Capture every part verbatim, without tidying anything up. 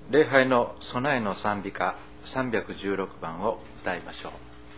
礼拝の備えの賛美歌さんびゃくじゅうろくばんを歌いましょう。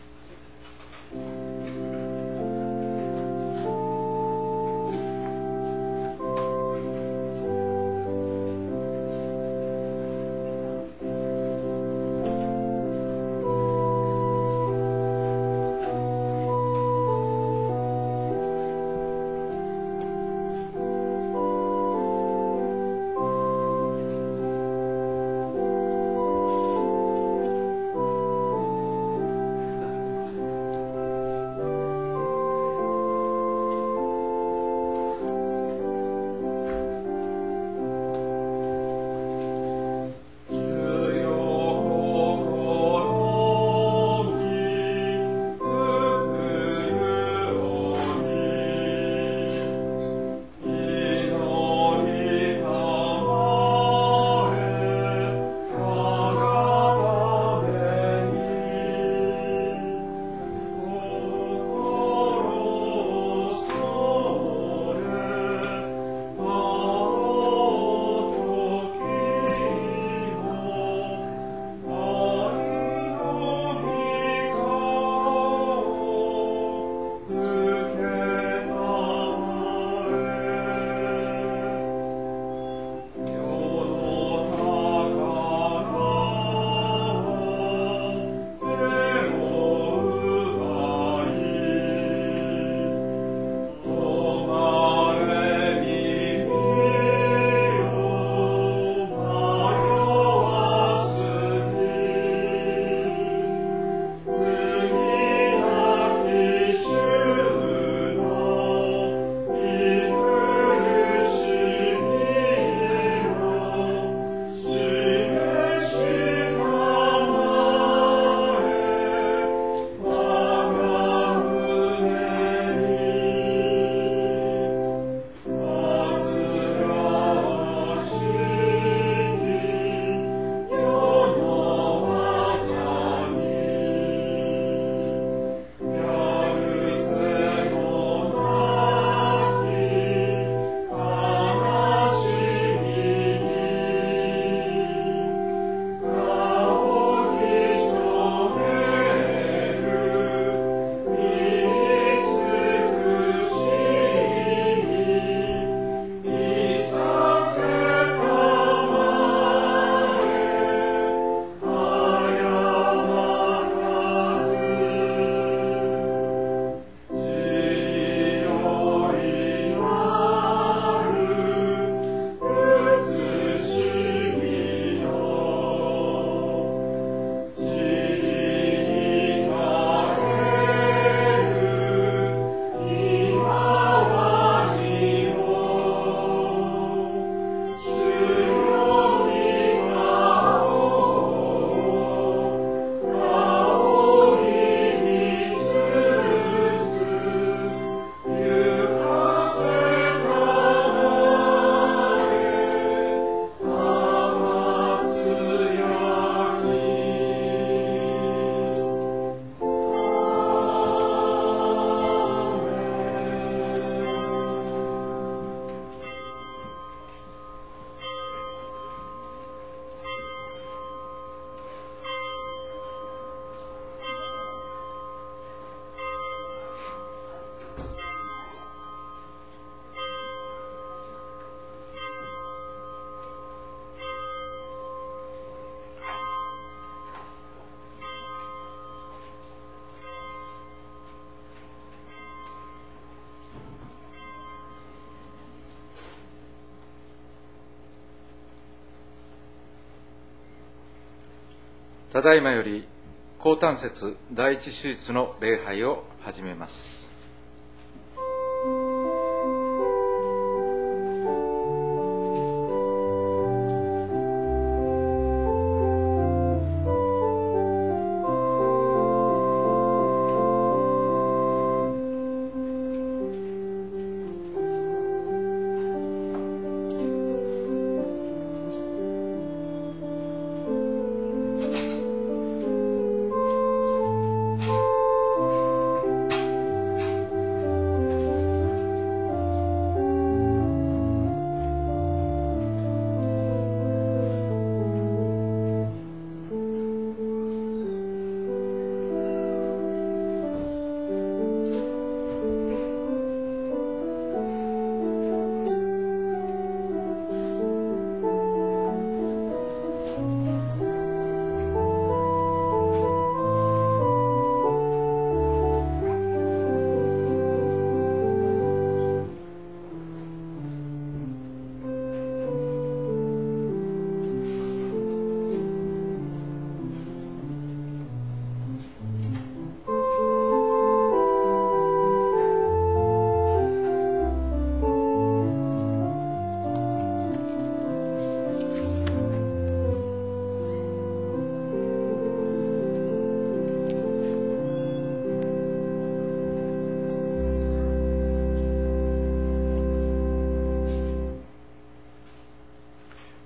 ただいまより高端節第一手術の礼拝を始めます。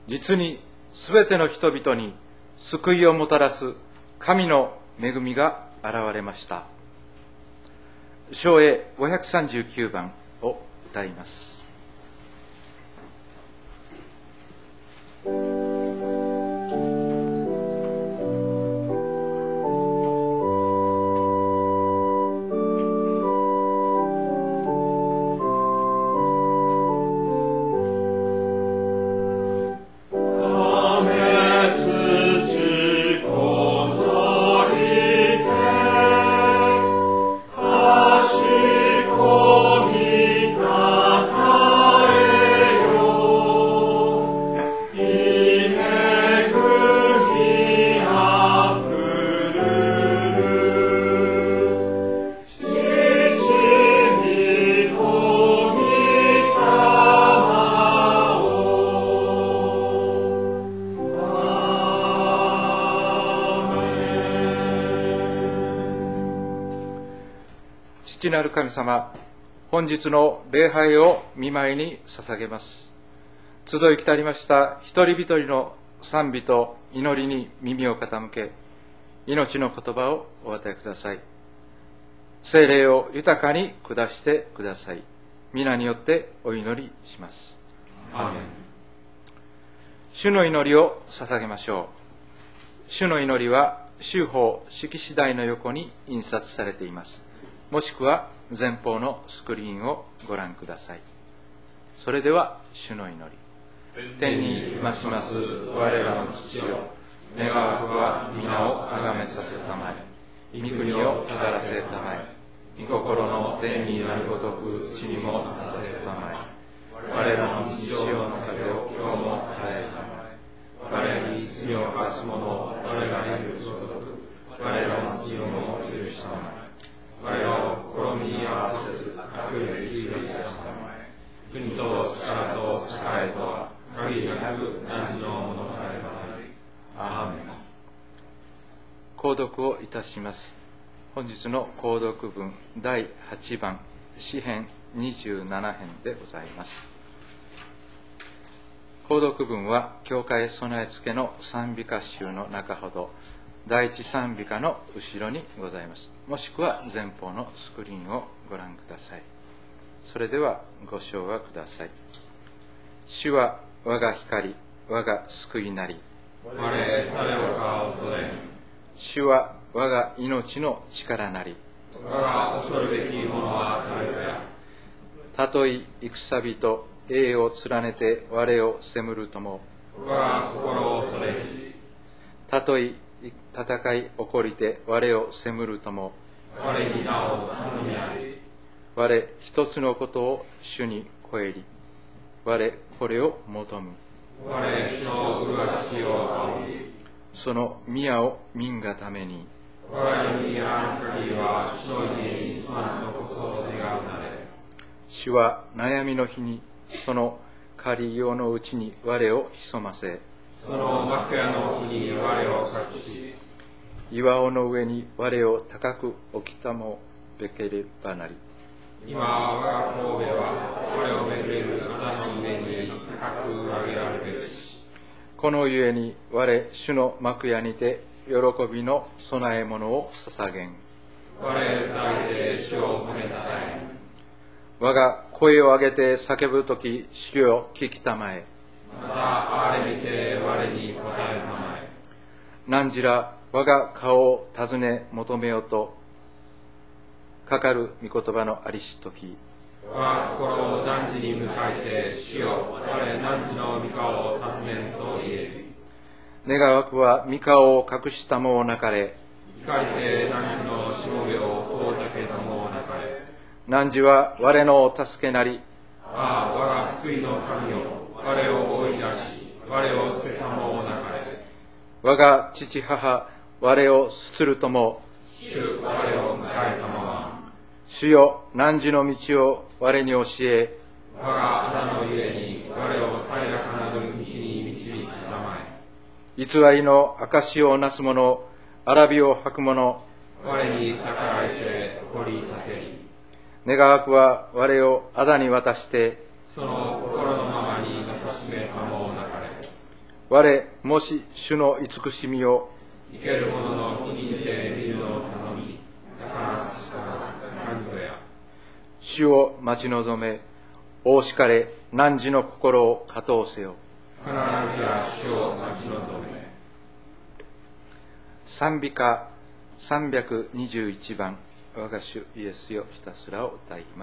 実にすべての人々に救いをもたらす神の恵みが現れました。唱詠ごひゃくさんじゅうきゅうばんを歌います。父なる神様、本日の礼拝を御前に捧げます。集い来たりました一人一人の賛美と祈りに耳を傾け、命の言葉をお与えください。聖霊を豊かに下してください。皆によってお祈りします。アーメン。主の祈りを捧げましょう。主の祈りは修法式次第の横に印刷されています。もしくは前方のスクリーンをご覧ください。それでは主の祈り。天にいまします我らの父よ、願わくは皆をあがめさせたまえ、御国を下らせたまえ、御心の天になるごとく地にもさせたまえ。我らの日常の糧を今日も与えたまえ。我らに罪を犯す者を我らに許すごとく我らの罪をも許したまえ。我らを試みに合わせず悪へ注意したまえ。国と力と栄えとは限りなく汝のものであれば。アーメン。購読をいたします。本日の購読文だいはちばん、詩編にじゅうななへんでございます。購読文は教会備え付けの賛美歌集の中ほど第一賛美歌の後ろにございます。もしくは前方のスクリーンをご覧ください。それではご唱和ください。主は我が光、我が救いなり。 我誰をか恐れん。 主は我が命の力なり。 我が恐るべきものは誰ぞや。 たとえ戦人、栄を連ねて我を責るとも。 我が心を恐れし。 たとえ戦い起こりて我を責るとも。 我に名を頼みあり。 我一つのことを主に超えり。我これを求む。 我主の麗しを仰ぎ。 その宮を民がために。 我のにある限りは主の家に住まんのこそ願うなれ。 主は悩みの日にその仮用のうちに我を潜ませ。 その幕屋の日に我を隠し。 岩尾の上に我を高く置きたもべければなり。 今我が神戸は我をめぐれる穴の上に高く上げられるべし。 このゆえに我主の幕屋にて喜びの供え物を捧げん。 我だけで主を褒めたたえ。 我が声を上げて叫ぶとき主よ聞きたまえ。 また憐れみて我に答えたまえ。 何時ら我が顔を尋ね求めようとかかる御言葉のありしとき。 我が心を汝に向かえて主よ我汝の御顔を尋ねんと言える。 願わくは御顔を隠したもをなかれ。 怒りて汝のしもべを遠ざけたもをなかれ。 汝は我の助けなり。 ああ我が救いの神よ、我を追い出し我を捨てたもをなかれ。 我が父母我をすつるとも。 主我を迎えたまま。 主よ汝の道を我に教え。 我が穴のゆえに我を平らかなる道に導きたまえ。 偽りの証をなす者、荒びを吐く者。 我に逆らえて誇り立てり。 願わくは我を仇に渡して。 その心のままになさしめたもをなかれ。 我もし主の慈しみを生ける者の国にて見るのを頼み、宝さから神ぞや。 主を待ち望め、大しかれ汝の心を加藤せよ。 必ずや主を待ち望め。 賛美歌さんびゃくにじゅういちばん、我が主イエスよひたすらを歌います。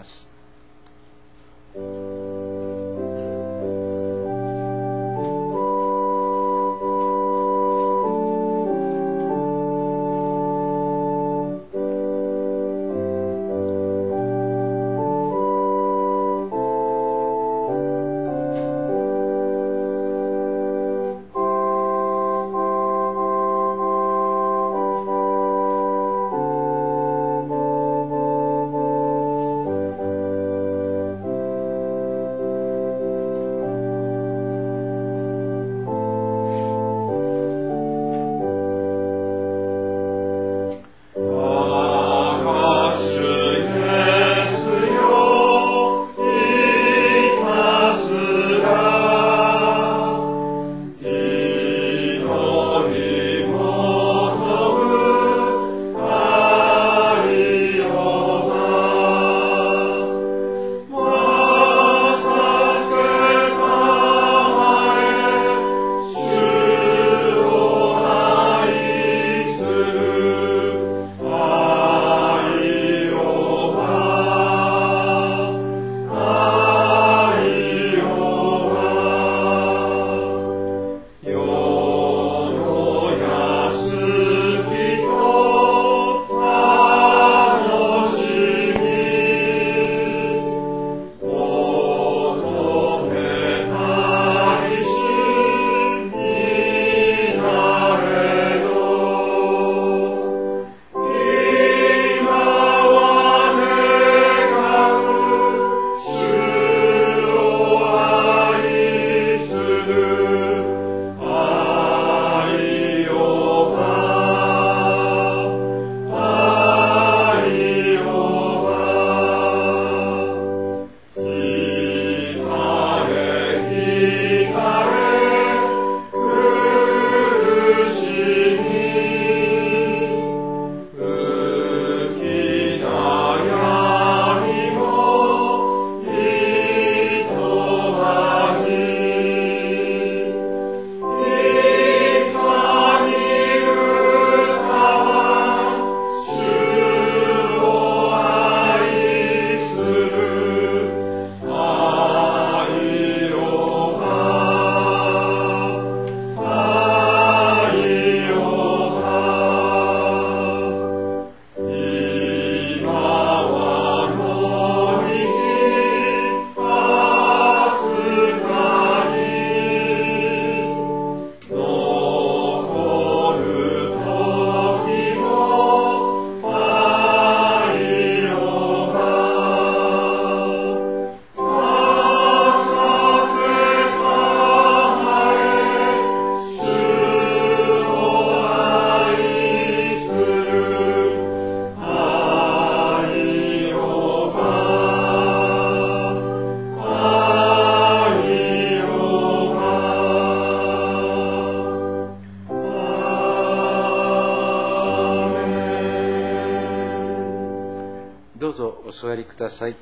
どうぞお座りください。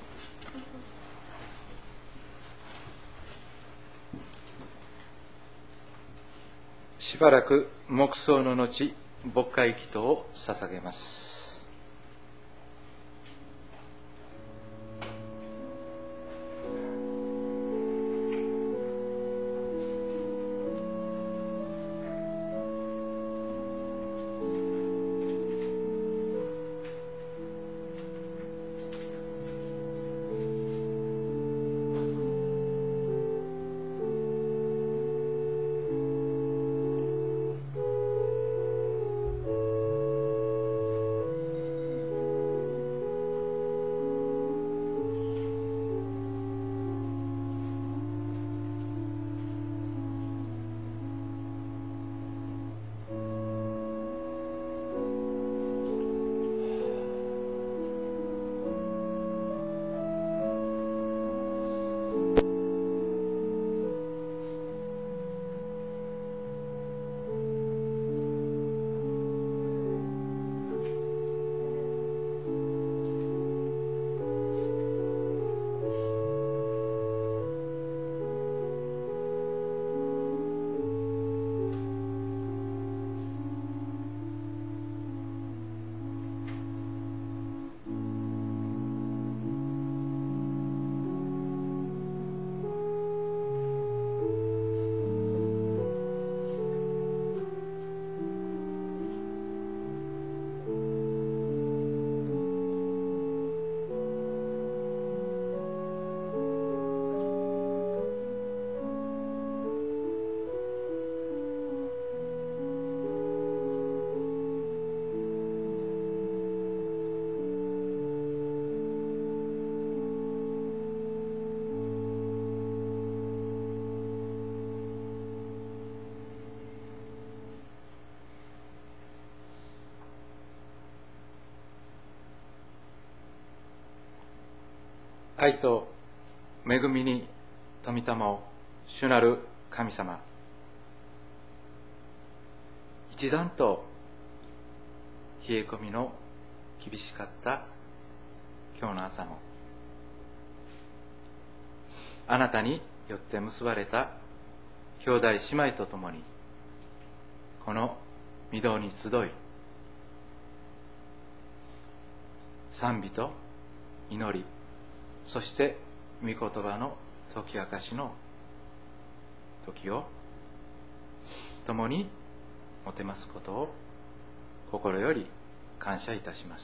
しばらく黙想の後、牧会祈祷を捧げます。 愛と恵みに富玉を主なる神様、一段と冷え込みの厳しかった今日の朝も、あなたによって結ばれた兄弟姉妹と共にこの御堂に集い、賛美と祈り、そして御言葉の解き明かしの時を共にもてますことを心より感謝いたします。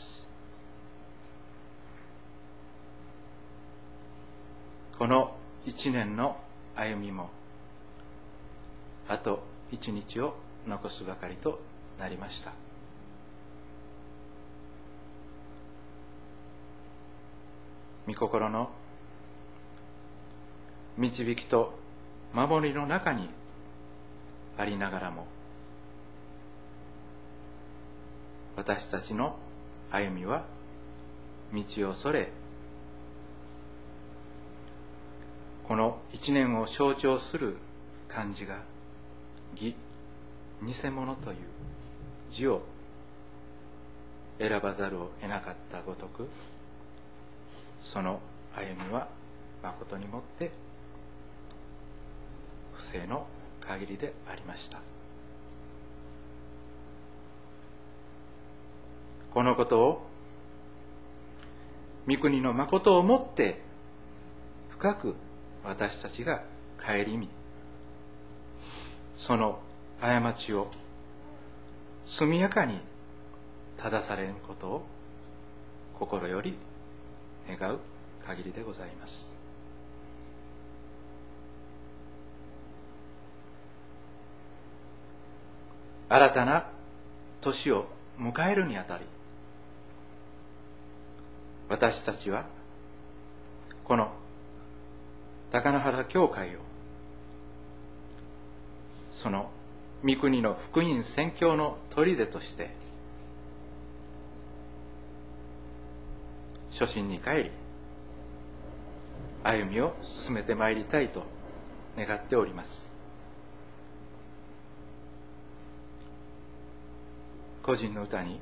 この一年の歩みもあと一日を残すばかりとなりました。御心の導きと守りの中にありながらも、私たちの歩みは道をそれ、この一年を象徴する漢字が偽、偽物という字を選ばざるを得なかったごとく、その歩みは誠にもって不正の限りでありました。このことを御国の誠をもって深く私たちが顧み、その過ちを速やかに正されることを心より願う限りでございます。新たな年を迎えるにあたり、私たちはこの高野原教会をその御国の福音宣教の砦として初心に帰り歩みを進めてまいりたいと願っております。個人の歌に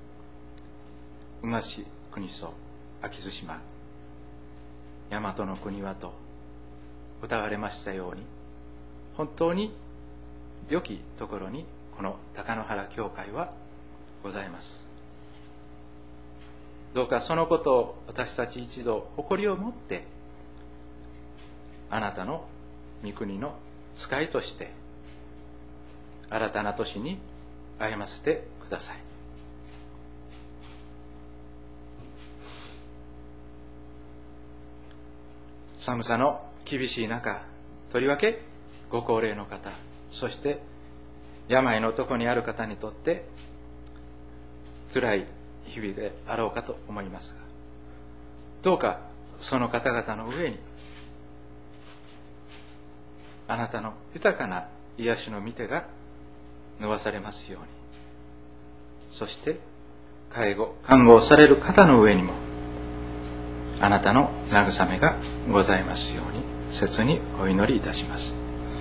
馬し国祖秋津島大和の国はと歌われましたように、本当に良きところにこの高野原教会はございます。どうかそのことを私たち一同誇りを持ってあなたの御国の使いとして新たな年に歩ませてください。寒さの厳しい中、とりわけご高齢の方、そして病の床にある方にとって辛い日々であろうかと思いますが、どうかその方々の上にあなたの豊かな癒しの御手が伸ばされますように、そして介護看護をされる方の上にもあなたの慰めがございますように切にお祈りいたします。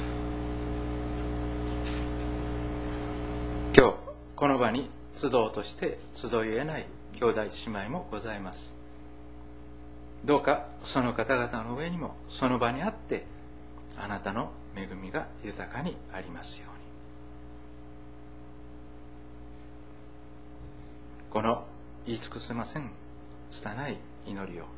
今日この場に集うとして集い得ない兄弟姉妹もございます。どうかその方々の上にもその場にあってあなたの恵みが豊かにありますように。この言い尽くせません拙い祈りを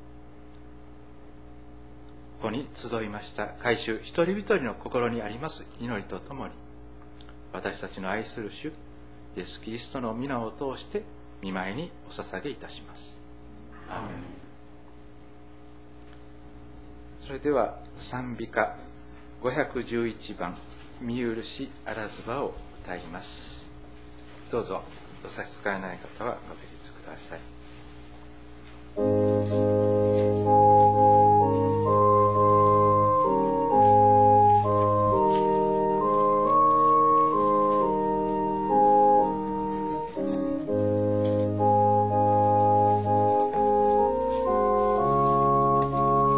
ここに集いました会衆一人一人の心にあります祈りとともに、私たちの愛する主イエスキリストの皆を通して御前にお捧げいたします。アーメン。それでは賛美歌ごひゃくじゅういちばん見許しあらずばを歌います。どうぞお差し支えない方はご起立ください。 「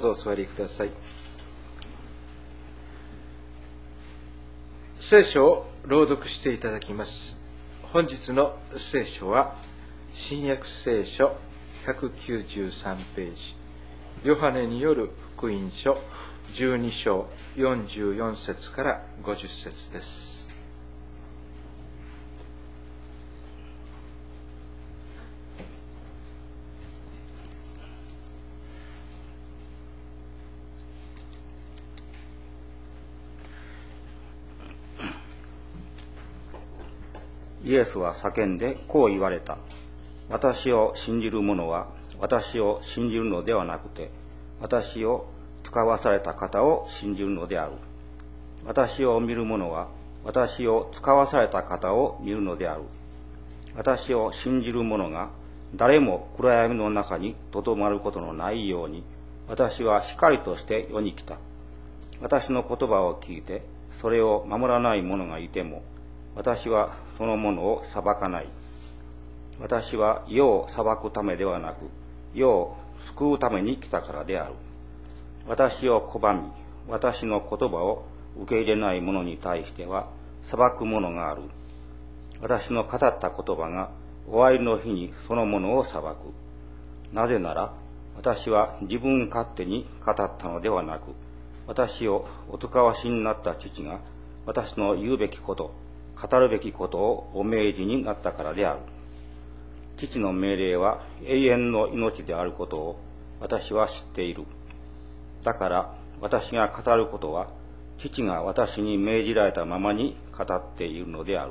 ぞお座りください。聖書を朗読していただきます。本日の聖書は新約聖書ひゃくきゅうじゅうさんページ、ヨハネによる福音書じゅうに章よんじゅうよん節からごじゅっ節です。 イエスは叫んでこう言われた。私を信じる者は私を信じるのではなくて、私を使わされた方を信じるのである。私を見る者は私を使わされた方を見るのである。私を信じる者が誰も暗闇の中にとどまることのないように、私は光として世に来た。私の言葉を聞いてそれを守らない者がいても、私はその者を裁かない。私は世を裁くためではなく、世を救うために来たからである。私を拒み、私の言葉を受け入れない者に対しては裁くものがある。私の語った言葉が終わりの日にその者を裁く。なぜなら、私は自分勝手に語ったのではなく、私をお使わしになった父が私の言うべきこと、語るべきことをお命じになったからである。父の命令は永遠の命であることを私は知っている。だから私が語ることは、父が私に命じられたままに語っているのである。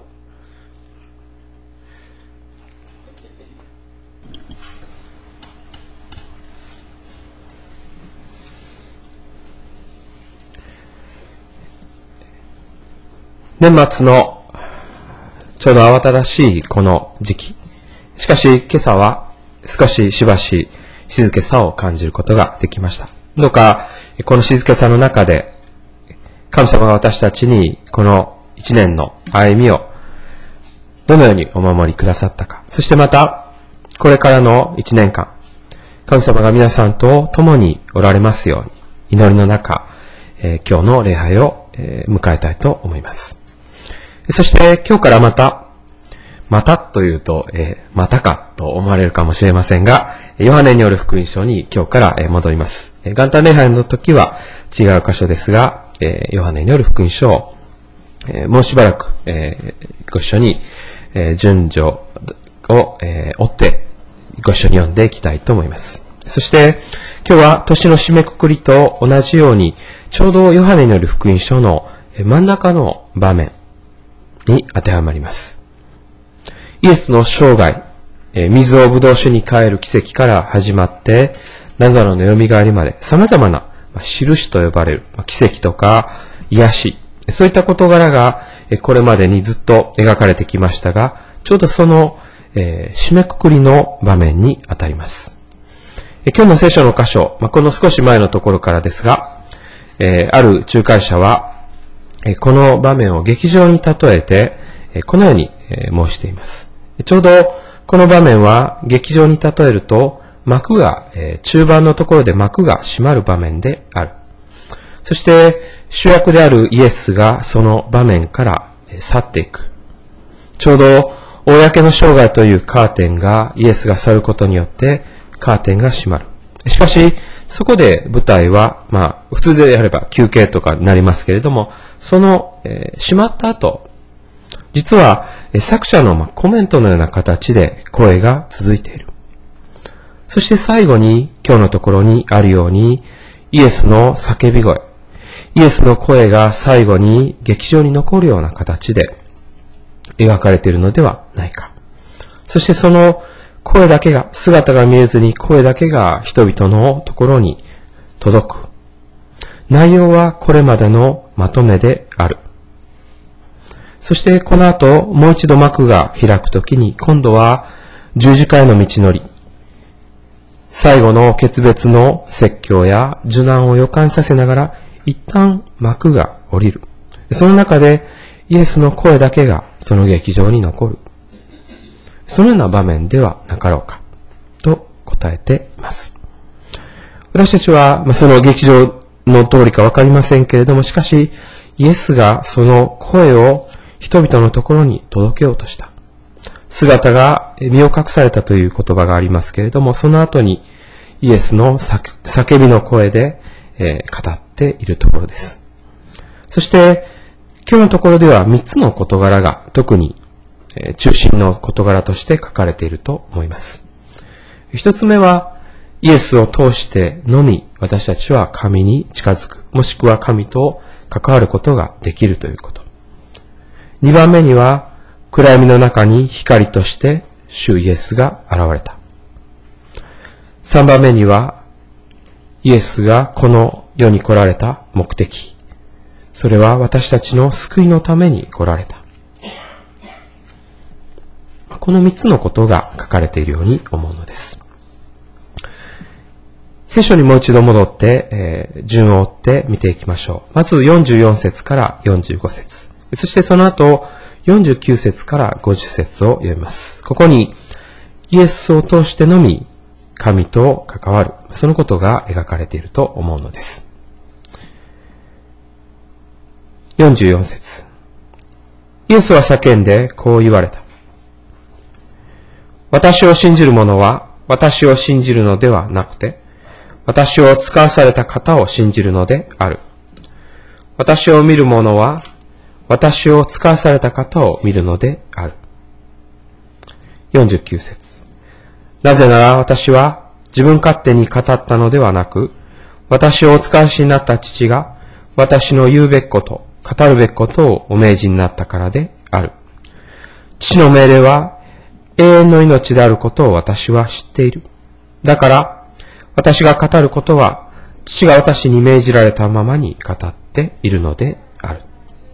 年末のちょうど慌ただしいこの時期。しかし今朝は少ししばし静けさを感じることができました。どうかこの静けさの中で神様が私たちにこの一年の歩みをどのようにお守りくださったか。そしてまたこれからの一年間、神様が皆さんと共におられますように祈りの中、えー、今日の礼拝を、えー、迎えたいと思います。そして今日からまた、またというと、えー、またかと思われるかもしれませんが、ヨハネによる福音書に今日から戻ります。元旦礼拝の時は違う箇所ですが、えー、ヨハネによる福音書を、えー、もうしばらく、えー、ご一緒に、えー、順序を、えー、追ってご一緒に読んでいきたいと思います。そして今日は年の締めくくりと同じように、ちょうどヨハネによる福音書の真ん中の場面に当てはまります。イエスの生涯、水をブドウ酒に変える奇跡から始まって、ラザロの蘇りまで様々な印と呼ばれる奇跡とか癒し、そういった事柄がこれまでにずっと描かれてきましたが、ちょうどその締めくくりの場面に当たります。今日の聖書の箇所、この少し前のところからですが、ある仲介者はこの場面を劇場に例えてこのように申しています。ちょうどこの場面は劇場に例えると、幕が中盤のところで幕が閉まる場面である。そして主役であるイエスがその場面から去っていく。ちょうど公の生涯というカーテンがイエスが去ることによってカーテンが閉まる。しかしそこで舞台は、まあ普通であれば休憩とかになりますけれども、その、えー、閉まった後、実は作者のコメントのような形で声が続いている。そして最後に今日のところにあるように、イエスの叫び声、イエスの声が最後に劇場に残るような形で描かれているのではないか。そしてその声だけが、姿が見えずに声だけが人々のところに届く。内容はこれまでのまとめである。そしてこの後、もう一度幕が開くときに、今度は十字架への道のり、最後の決別の説教や受難を予感させながら、一旦幕が降りる。その中で、イエスの声だけがその劇場に残る。そのような場面ではなかろうか、と答えています。 私たちは、まあ、その劇場の通りかわかりませんけれども、しかし、イエスがその声を人々のところに届けようとした。姿が身を隠されたという言葉がありますけれども、その後にイエスの叫びの声で、えー、語っているところです。そして、今日のところではみっつの事柄が特に、えー、中心の事柄として書かれていると思います。一つ目は、イエスを通してのみ私たちは神に近づく、もしくは神と関わることができるということ。二番目には、暗闇の中に光として主イエスが現れた。三番目には、イエスがこの世に来られた目的。それは私たちの救いのために来られた。この三つのことが書かれているように思うのです。聖書にもう一度戻って、えー、順を追って見ていきましょう。まずよんじゅうよん節からよんじゅうご節。そしてその後、よんじゅうきゅう節からごじゅう節を読みます。ここに、イエスを通してのみ神と関わる、そのことが描かれていると思うのです。よんじゅうよん節。イエスは叫んでこう言われた。私を信じる者は私を信じるのではなくて、私を使わされた方を信じるのである。私を見る者は私を使わされた方を見るのである。よんじゅうきゅう節。なぜなら私は自分勝手に語ったのではなく、私をお使わしになった父が私の言うべきこと、語るべきことをお命じになったからである。父の命令は永遠の命であることを私は知っている。だから私が語ることは父が私に命じられたままに語っているのである。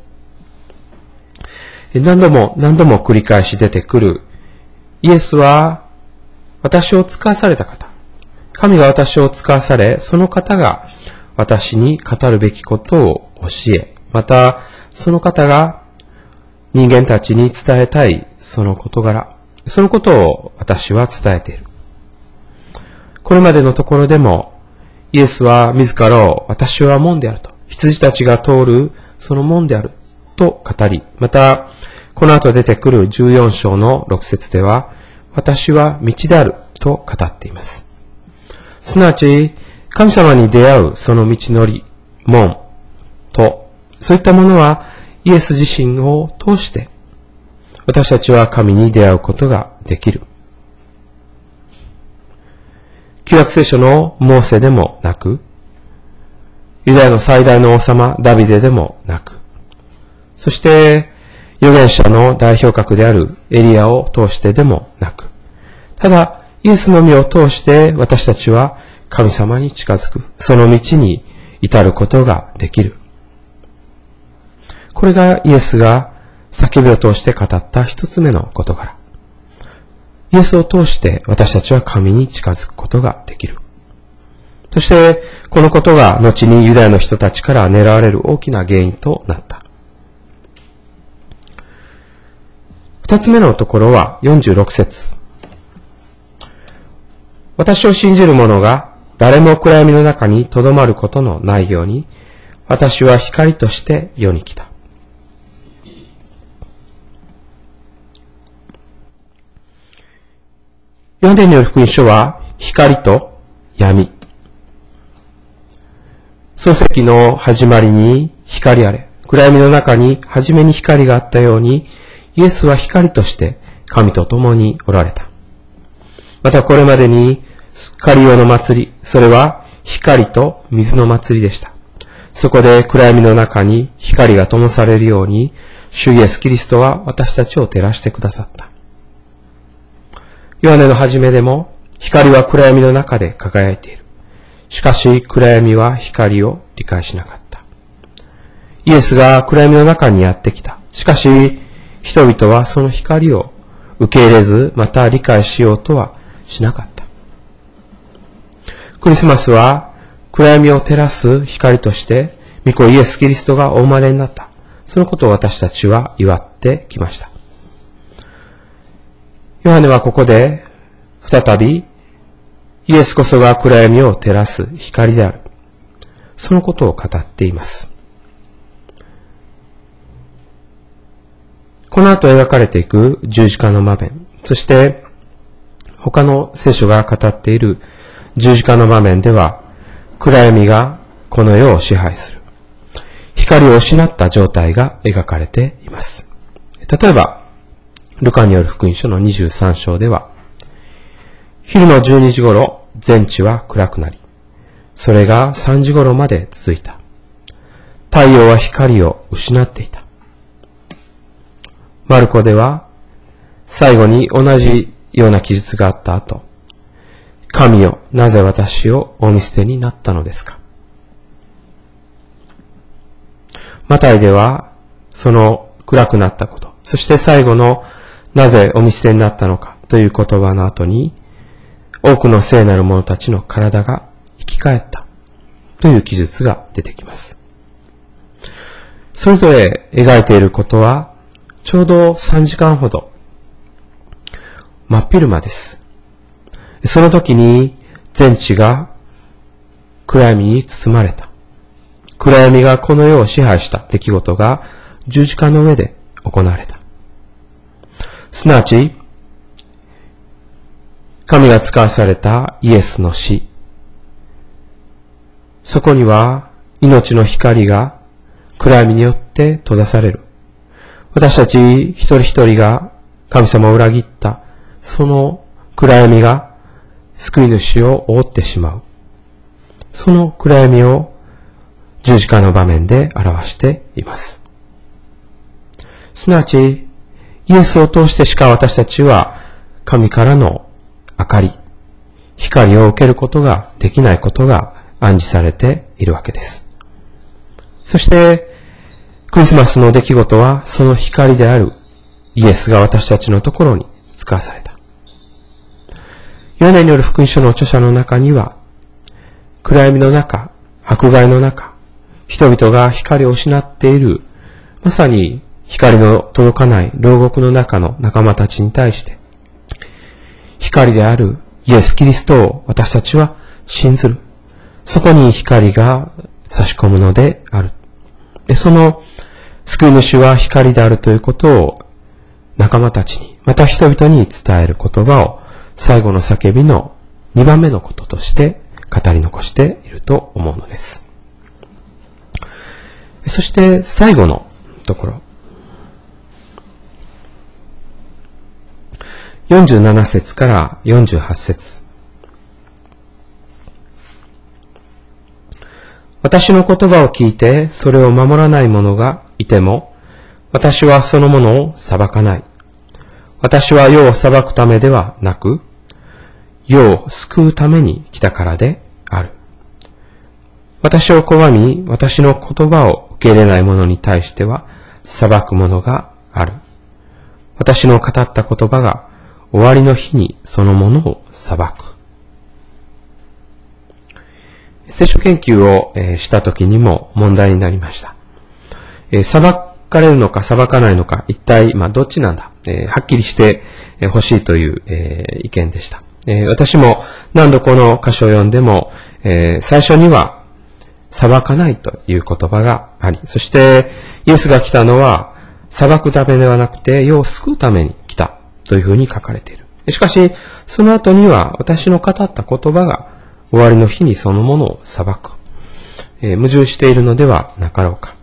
何度も何度も繰り返し出てくるイエスは私を使わされた方。神が私を使わされ、その方が私に語るべきことを教え、またその方が人間たちに伝えたいその事柄、そのことを私は伝えている。これまでのところでもイエスは自らを私は門であると、羊たちが通るその門であると語り、またこの後出てくるじゅうよん章のろく節では私は道であると語っています。すなわち神様に出会うその道のり、門とそういったものはイエス自身を通して私たちは神に出会うことができる。旧約聖書のモーセでもなく、ユダヤの最大の王様ダビデでもなく、そして預言者の代表格であるエリアを通してでもなく、ただイエスのみを通して私たちは神様に近づく、その道に至ることができる。これがイエスが叫びを通して語った一つ目の事柄。イエスを通して私たちは神に近づくことができる。そしてこのことが後にユダヤの人たちから狙われる大きな原因となった。二つ目のところはよんじゅうろく節。私を信じる者が誰も暗闇の中にとどまることのないように、私は光として世に来た。ヨハネによる福音書は光と闇。創世記の始まりに光あれ。暗闇の中に初めに光があったように、イエスは光として神と共におられた。またこれまでにカリオの祭り、それは光と水の祭りでした。そこで暗闇の中に光が灯されるように、主イエスキリストは私たちを照らしてくださった。ヨハネの初めでも光は暗闇の中で輝いている。しかし暗闇は光を理解しなかった。イエスが暗闇の中にやってきた。しかし人々はその光を受け入れず、また理解しようとはしなかった。クリスマスは暗闇を照らす光として御子イエスキリストがお生まれになった。そのことを私たちは祝ってきました。ヨハネはここで再びイエスこそが暗闇を照らす光である。そのことを語っています。この後描かれていく十字架の場面、そして他の聖書が語っている十字架の場面では、暗闇がこの世を支配する。光を失った状態が描かれています。例えば、ルカによる福音書のにじゅうさん章では、昼のじゅうにじ頃、全地は暗くなり、それがさんじ頃まで続いた。太陽は光を失っていた。マルコでは、最後に同じような記述があった後、神よ、なぜ私をお見捨てになったのですか。マタイでは、その暗くなったこと、そして最後のなぜお見捨てになったのかという言葉の後に、多くの聖なる者たちの体が生き返ったという記述が出てきます。それぞれ描いていることは、ちょうどさんじかんほど、真っ昼間です。その時に全地が暗闇に包まれた。暗闇がこの世を支配した出来事が十字架の上で行われた。すなわち、神が使わされたイエスの死。そこには命の光が暗闇によって閉ざされる。私たち一人一人が神様を裏切ったその暗闇が救い主を覆ってしまう。その暗闇を十字架の場面で表しています。すなわち、イエスを通してしか私たちは神からの明かり、光を受けることができないことが暗示されているわけです。そして、クリスマスの出来事はその光であるイエスが私たちのところに使わされた。ヨハネによる福音書の著者の中には、暗闇の中、迫害の中、人々が光を失っている、まさに光の届かない牢獄の中の仲間たちに対して、光であるイエス・キリストを私たちは信ずる。そこに光が差し込むのである。で、その救い主は光であるということを仲間たちに、また人々に伝える言葉を最後の叫びのにばんめのこととして語り残していると思うのです。そして最後のところ。よんじゅうなな節からよんじゅうはち節。私の言葉を聞いてそれを守らない者がいても、私はその者を裁かない。私は世を裁くためではなく、世を救うために来たからである。私を拒み、私の言葉を受け入れない者に対しては、裁く者がある。私の語った言葉が終わりの日にその者を裁く。聖書研究をした時にも問題になりました。裁かれるのか裁かないのか、一体、まあ、どっちなんだ、えー、はっきりしてほしいという、えー、意見でした。えー、私も何度この箇所を読んでも、えー、最初には裁かないという言葉があり、そしてイエスが来たのは裁くためではなくて世を救うために来たというふうに書かれている。しかし、その後には私の語った言葉が終わりの日にそのものを裁く。えー、矛盾しているのではなかろうか。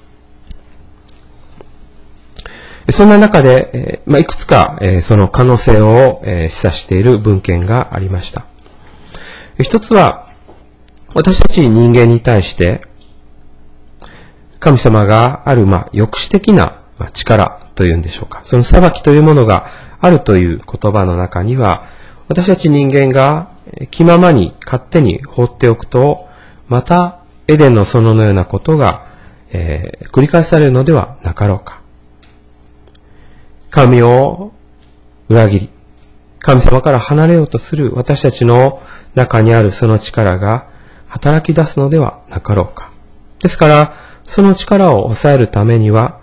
そんな中で、えーまあ、いくつか、えー、その可能性を、えー、示唆している文献がありました。一つは、私たち人間に対して、神様がある、まあ、抑止的な力というんでしょうか。その裁きというものがあるという言葉の中には、私たち人間が気ままに勝手に放っておくと、またエデンの園のようなことが、えー、繰り返されるのではなかろうか。神を裏切り、神様から離れようとする私たちの中にあるその力が働き出すのではなかろうか。ですから、その力を抑えるためには、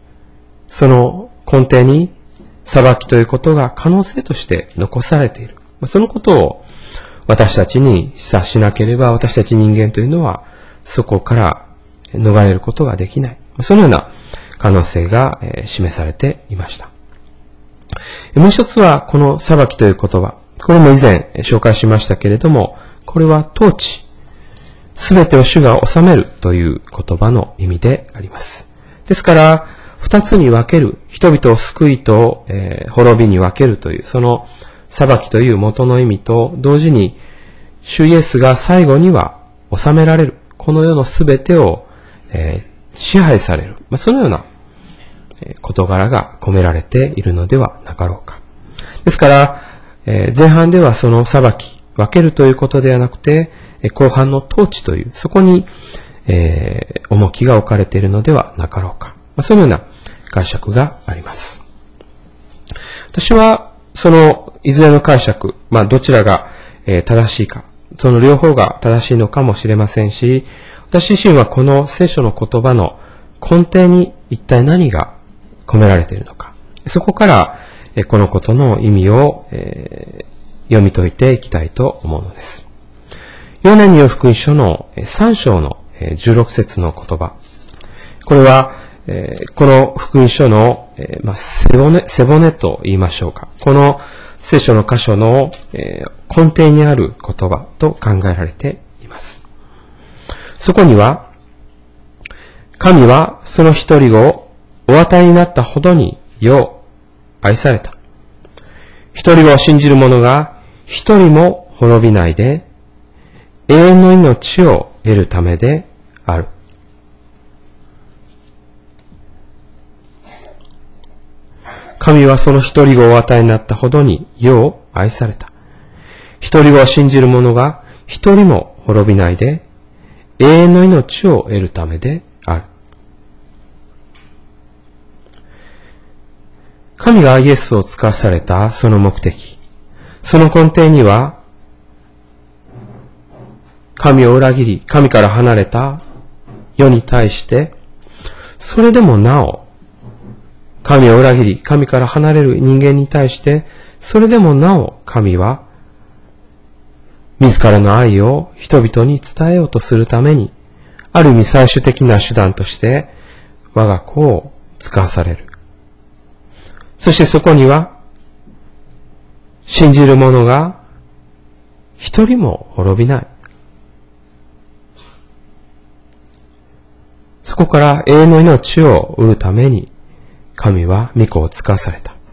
その根底に裁きということが可能性として残されている。 そのことを私たちに示唆しなければ、私たち人間というのはそこから逃れることができない。そのような可能性が示されていました。もう一つは、この裁きという言葉。これも以前紹介しましたけれども、これは統治。すべてを主が治めるという言葉の意味であります。ですから、二つに分ける、人々を救いと、えー、滅びに分けるという、その裁きという元の意味と、同時に、主イエスが最後には治められる。この世のすべてを、えー、支配される。まあ、そのような事柄が込められているのではなかろうか。ですから、えー、前半ではその裁き、分けるということではなくて、後半の統治という、そこに、えー、重きが置かれているのではなかろうか。まあ、そのような解釈があります。私は、その、いずれの解釈、まあ、どちらが、えー、正しいか、その両方が正しいのかもしれませんし、私自身はこの聖書の言葉の根底に一体何が込められているのか、そこから、えー、このことの意味を、えー、読み解いていきたいと思うのです。ヨハネによる福音書のさん章のじゅうろく節の言葉。これは、えー、この福音書の、えーまあ、背骨、背骨と言いましょうか。この聖書の箇所の、えー、根底にある言葉と考えられています。そこには、神はその一人をお与えになったほどによう愛された。一人を信じる者が一人も滅びないで永遠の命を得るためである。神はその一人をお与えになったほどによう愛された。一人を信じる者が一人も滅びないで永遠の命を得るためである。神がイエスを使わされたその目的、その根底には、神を裏切り、神から離れた世に対して、それでもなお、神を裏切り、神から離れる人間に対して、それでもなお神は、自らの愛を人々に伝えようとするために、ある意味最終的な手段として、我が子を使わされる。そしてそこには、信じる者が一人も滅びない。そこから永遠の命を得るために、神は御子を使わされた。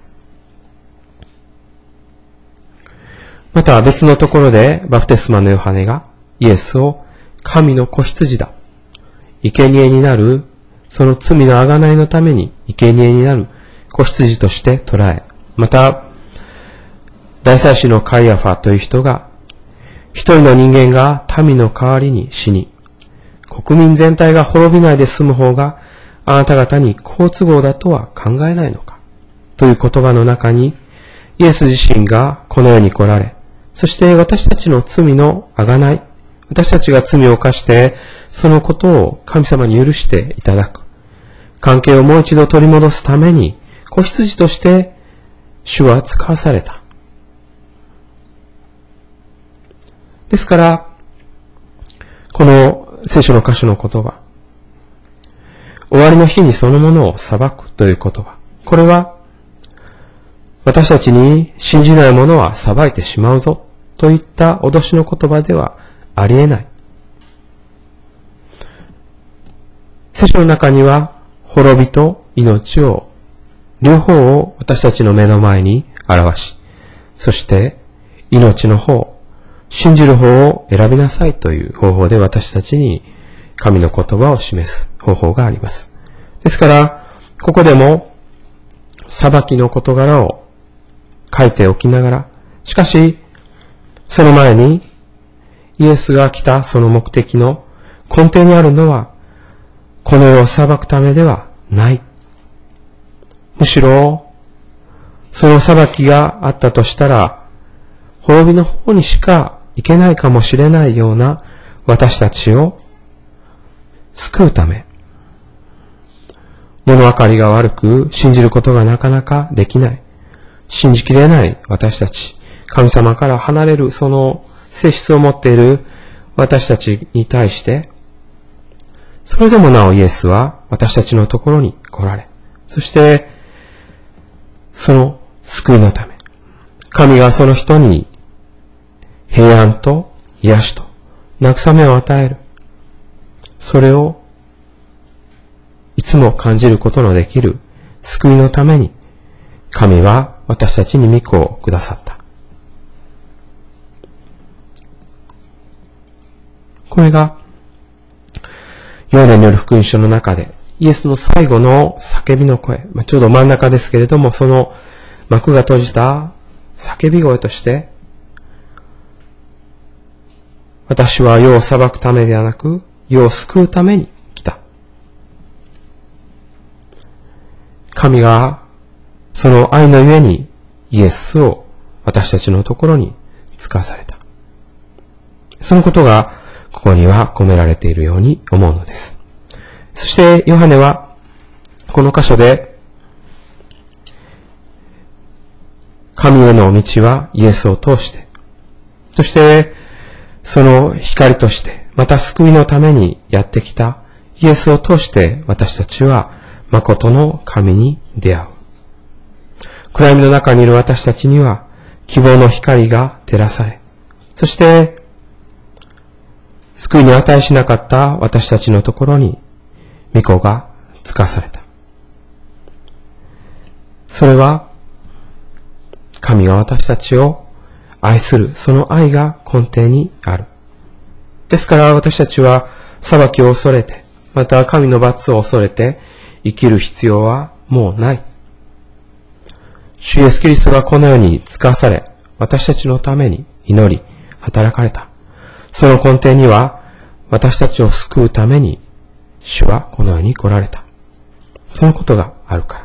また別のところで、バプテスマのヨハネがイエスを神の子羊だ。生贄になる、その罪の贖いのために生贄になる子羊として捉え、また、大祭司のカイアファという人が、一人の人間が民の代わりに死に、国民全体が滅びないで済む方が、あなた方に好都合だとは考えないのか。という言葉の中に、イエス自身がこの世に来られ、そして私たちの罪の贖い、私たちが罪を犯して、そのことを神様に許していただく。関係をもう一度取り戻すために、子羊として主は使わされた。ですから、この聖書の箇所の言葉、終わりの日にそのものを裁くという言葉、これは私たちに信じない者は裁いてしまうぞといった脅しの言葉ではありえない。聖書の中には滅びと命を両方を私たちの目の前に表し、そして命の方、信じる方を選びなさいという方法で私たちに神の言葉を示す方法があります。ですから、ここでも裁きの事柄を書いておきながら、しかし、その前にイエスが来たその目的の根底にあるのは、この世を裁くためではない。むしろ、その裁きがあったとしたら、滅びの方にしかいけないかもしれないような私たちを救うため、物分かりが悪く信じることがなかなかできない、信じきれない私たち、 神様から離れるその性質を持っている私たちに対して、それでもなおイエスは私たちのところに来られ、そしてその救いのため、神がその人に平安と癒しと慰めを与える、それをいつも感じることのできる救いのために、神は私たちに御子をくださった。これがヨハネによる福音書の中でイエスの最後の叫びの声、まあ、ちょうど真ん中ですけれども、その幕が閉じた叫び声として、私は世を裁くためではなく世を救うために来た。神がその愛のゆえにイエスを私たちのところに使わされた。そのことがここには込められているように思うのです。そしてヨハネはこの箇所で、神への道はイエスを通して、そしてその光として、また救いのためにやってきたイエスを通して私たちは誠の神に出会う。暗闇の中にいる私たちには希望の光が照らされ、そして救いに値しなかった私たちのところに御子が使わされた。それは神が私たちを愛するその愛が根底にある。ですから私たちは裁きを恐れて、また神の罰を恐れて生きる必要はもうない。主イエスキリストがこの世に使わされ、私たちのために祈り働かれた。その根底には私たちを救うために主はこの世に来られた。そのことがあるから。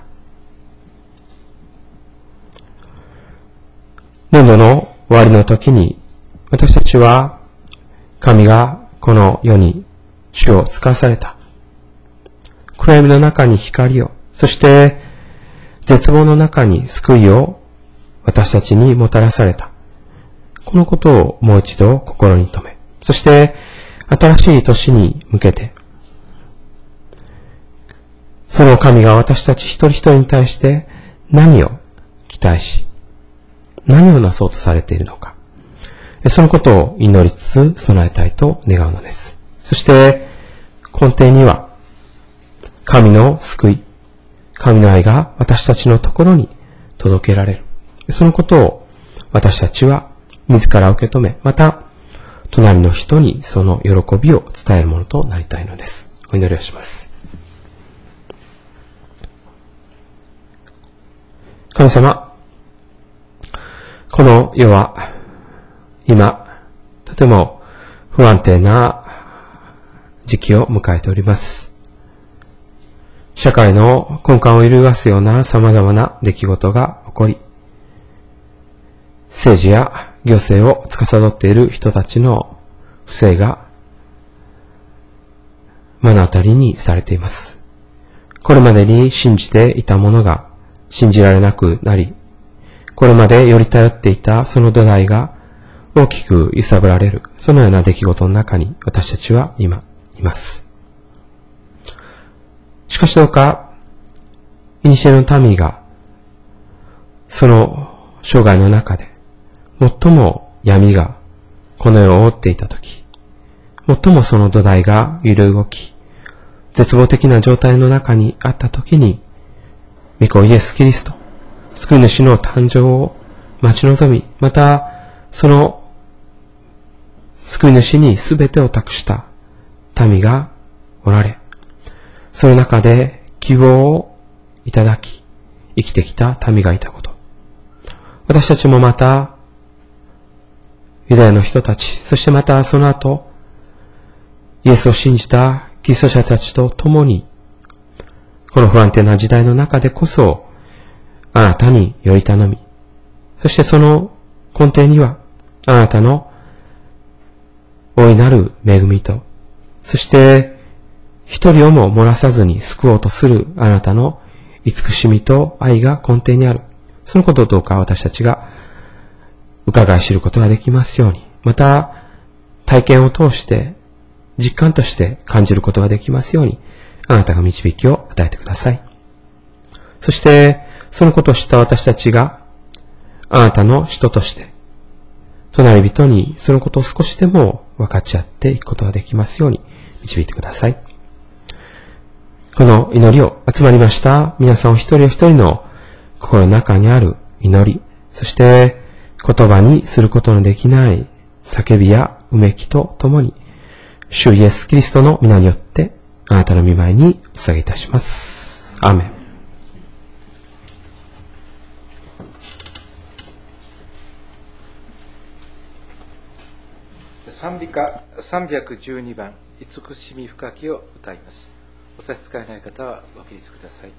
年度の終わりの時に私たちは神がこの世に主を使わされた。暗闇の中に光を、そして絶望の中に救いを私たちにもたらされた。このことをもう一度心に留め、そして新しい年に向けて、その神が私たち一人一人に対して何を期待し、何をなそうとされているのか、そのことを祈りつつ備えたいと願うのです。そして根底には神の救い、神の愛が私たちのところに届けられる。そのことを私たちは自ら受け止め、また隣の人にその喜びを伝えるものとなりたいのです。お祈りをします。神様、この世は今とても不安定な時期を迎えております。社会の根幹を揺るがすような様々な出来事が起こり、政治や行政を司っている人たちの不正が目の当たりにされています。これまでに信じていたものが信じられなくなり、これまでより頼っていたその土台が大きく揺さぶられる、そのような出来事の中に私たちは今います。しかしどうか、古の民がその生涯の中で最も闇がこの世を覆っていたとき、最もその土台が揺れ動き、絶望的な状態の中にあったときに、御子イエス・キリスト、救い主の誕生を待ち望み、またその救い主にすべてを託した民がおられ、その中で希望をいただき、生きてきた民がいたこと。私たちもまた、ユダヤの人たち、そしてまたその後、イエスを信じたキリスト者たちと共に、この不安定な時代の中でこそ、あなたにより頼み、そしてその根底には、あなたの大いなる恵みと、そして一人をも漏らさずに救おうとするあなたの慈しみと愛が根底にある。そのことをどうか私たちが伺い知ることができますように、また体験を通して実感として感じることができますように、あなたが導きを与えてください。そしてそのことを知った私たちがあなたの人として隣人にそのことを少しでも分かち合っていくことができますように導いてください。この祈りを集まりました皆さんお一人お一人の心の中にある祈り、そして言葉にすることのできない叫びやうめきとともに、主イエスキリストの皆によってあなたの御前にお捧げいたします。アーメン。 賛美歌さんびゃくじゅうにばん、慈しみ深きを歌います。お差し支えない方はご起立ください。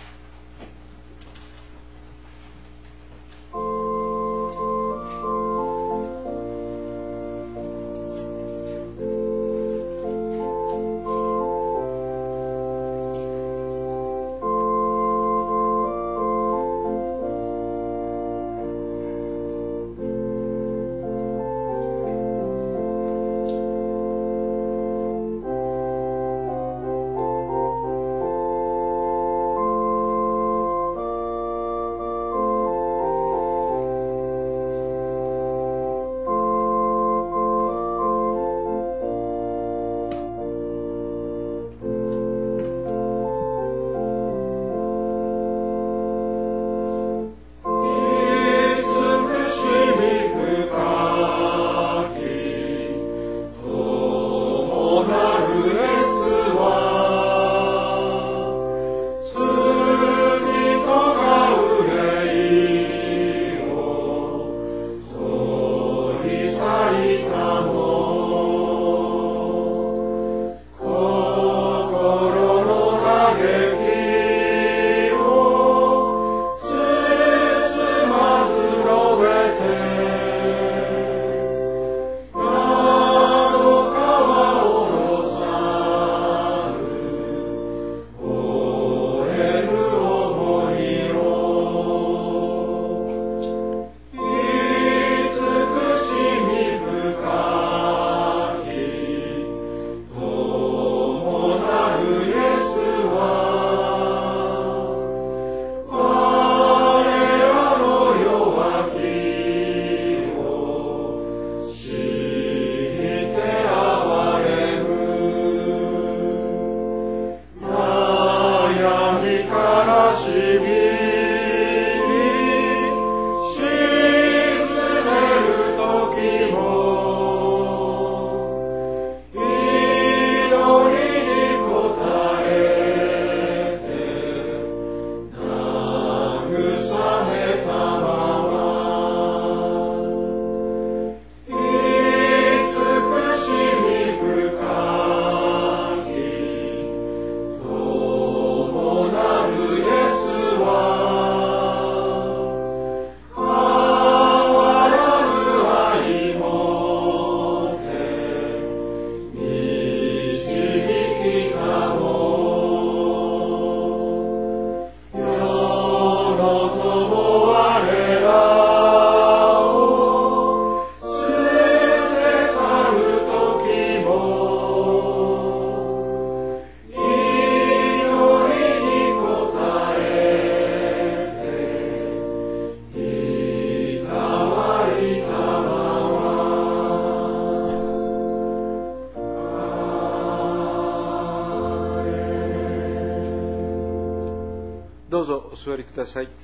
どうぞお座りください。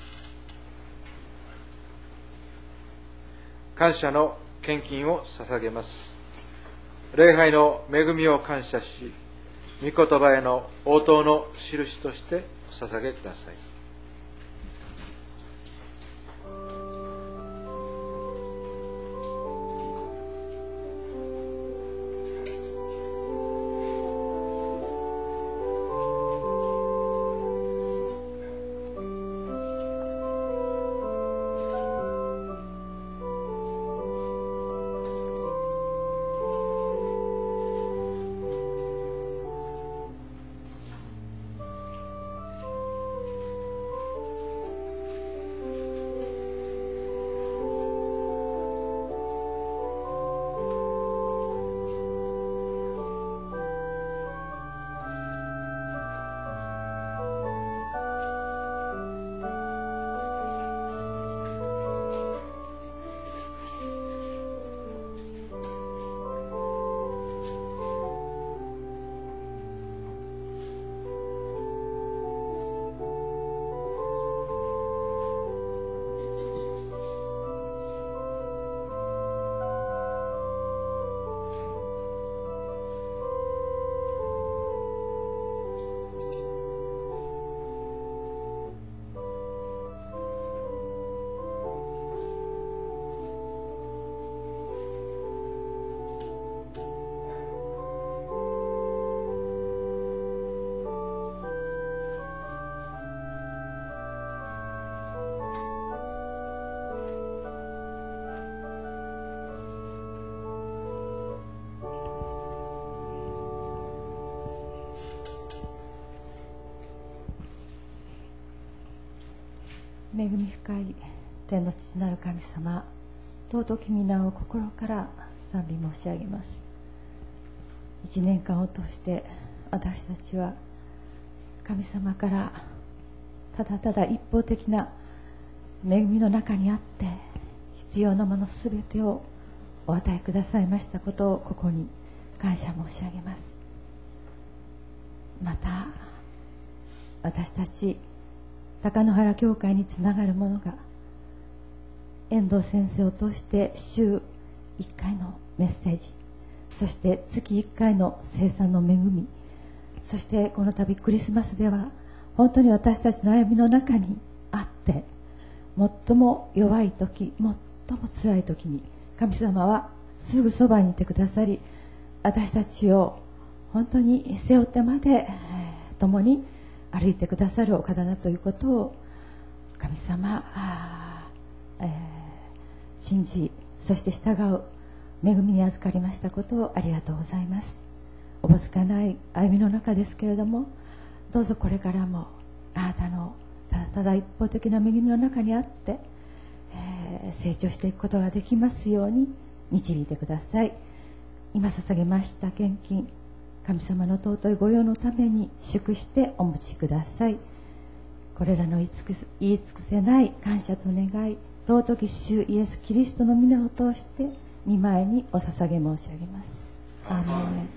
感謝の献金を捧げます。礼拝の恵みを感謝し、御言葉への応答の印としてお捧げください。 恵み深い天の父なる神様、尊き皆を心から賛美申し上げます。一年間を通して私たちは神様からただただ一方的な恵みの中にあって必要なものすべてをお与えくださいましたことをここに感謝申し上げます。また私たち高野原教会につながるものが遠藤先生を通して週いっかいのメッセージ、そして月いっかいの聖餐の恵み、そしてこの度クリスマスでは本当に私たちの歩みの中にあって最も弱い時、最も辛い時に神様はすぐそばにいてくださり、私たちを本当に背負ってまで、えー、共に歩いてくださるお方だということを神様、えー、信じ、そして従う恵みに預かりましたことをありがとうございます。おぼつかない歩みの中ですけれども、どうぞこれからもあなたのただただ一方的な恵みの中にあって、えー、成長していくことができますように導いてください。今捧げました献金、神様の尊い御用のために祝してお持ちください。これらの言い尽くす、言い尽くせない感謝と願い、尊き主イエス・キリストの皆を通して御前にお捧げ申し上げます。アーメン。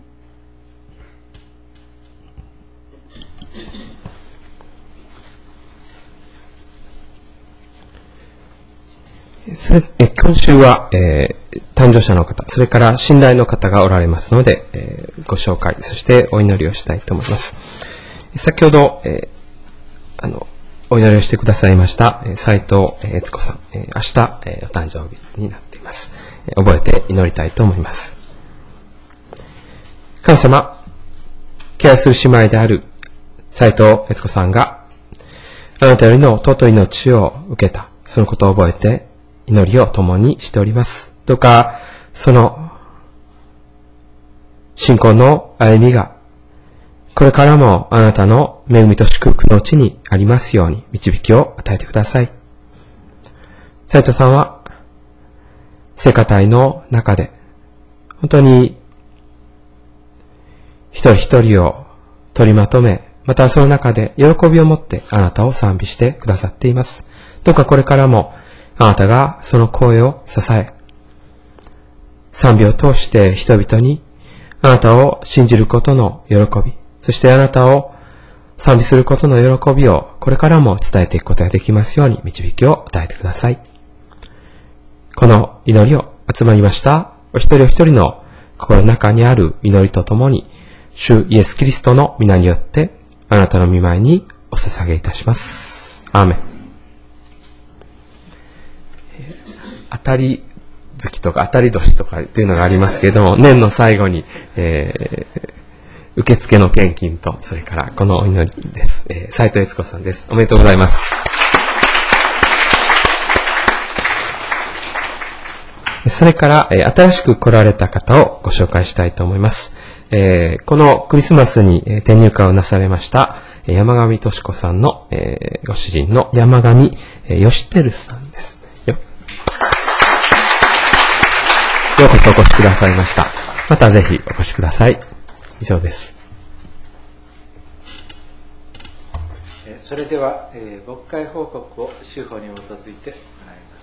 それえ今週は、えー、誕生者の方、それから信頼の方がおられますので、えー、ご紹介、そしてお祈りをしたいと思います。先ほど、えー、あのお祈りをしてくださいました斉藤悦子さん、えー、明日、えー、お誕生日になっています。えー、覚えて祈りたいと思います。神様、敬愛する姉妹である斉藤悦子さんがあなたよりの尊い命を受けた、そのことを覚えて祈りを共にしております。どうかその信仰の歩みがこれからもあなたの恵みと祝福のうちにありますように導きを与えてください。斉藤さんは聖歌隊の中で本当に一人一人を取りまとめ、またその中で喜びを持ってあなたを賛美してくださっています。どうかこれからもあなたがその声を支え、賛美を通して人々にあなたを信じることの喜び、そしてあなたを賛美することの喜びをこれからも伝えていくことができますように導きを与えてください。この祈りを集まりましたお一人お一人の心の中にある祈りとともに、主イエス・キリストの皆によってあなたの御前にお捧げいたします。アーメン。当たり月とか当たり年とかっていうのがありますけれども、年の最後に、えー、受付の献金と、それからこのお祈りです。えー、斉藤悦子さんです。おめでとうございます。それから、えー、新しく来られた方をご紹介したいと思います。えー、このクリスマスに、えー、転入会をなされました山上敏子さんの、えー、ご主人の山上、えー、義輝さんですよ。ようこそお越しくださいました。またぜひお越しください。以上です。 それでは、えー、牧会報告を週報に基づいて行います。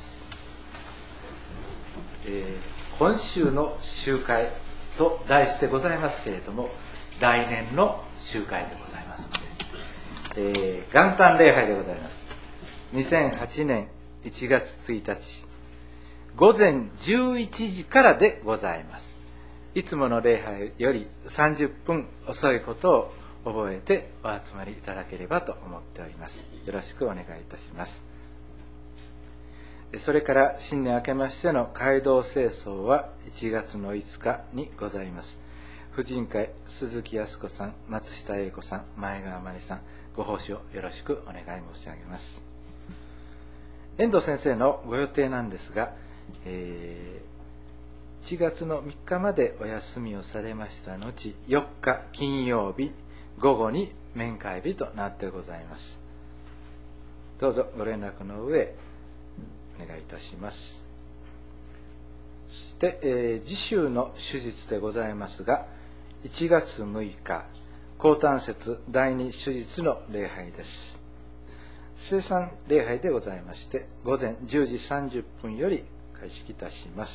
えー、今週の集会と題してございますけれども、来年の集会でございますので、えー、元旦礼拝でございます。にせんはちねんいちがつついたち午前じゅういちじからでございます。いつもの礼拝よりさんじゅっぷん遅いことを覚えてお集まりいただければと思っております。よろしくお願いいたします。それから新年明けましての街道清掃はいちがつのいつかにございます。婦人会鈴木康子さん、松下英子さん、前川真理さん、ご奉仕をよろしくお願い申し上げます。遠藤先生のご予定なんですが、えー、いちがつのみっかまでお休みをされました後、よっか金曜日午後に面会日となってございます。 どうぞご連絡の上お願いいたします。そして、えー、次週の手術でございますが、いちがつむいか、高胆節第二手術の礼拝です。聖餐礼拝でございまして、午前じゅうじさんじゅっぷんより開始いたします。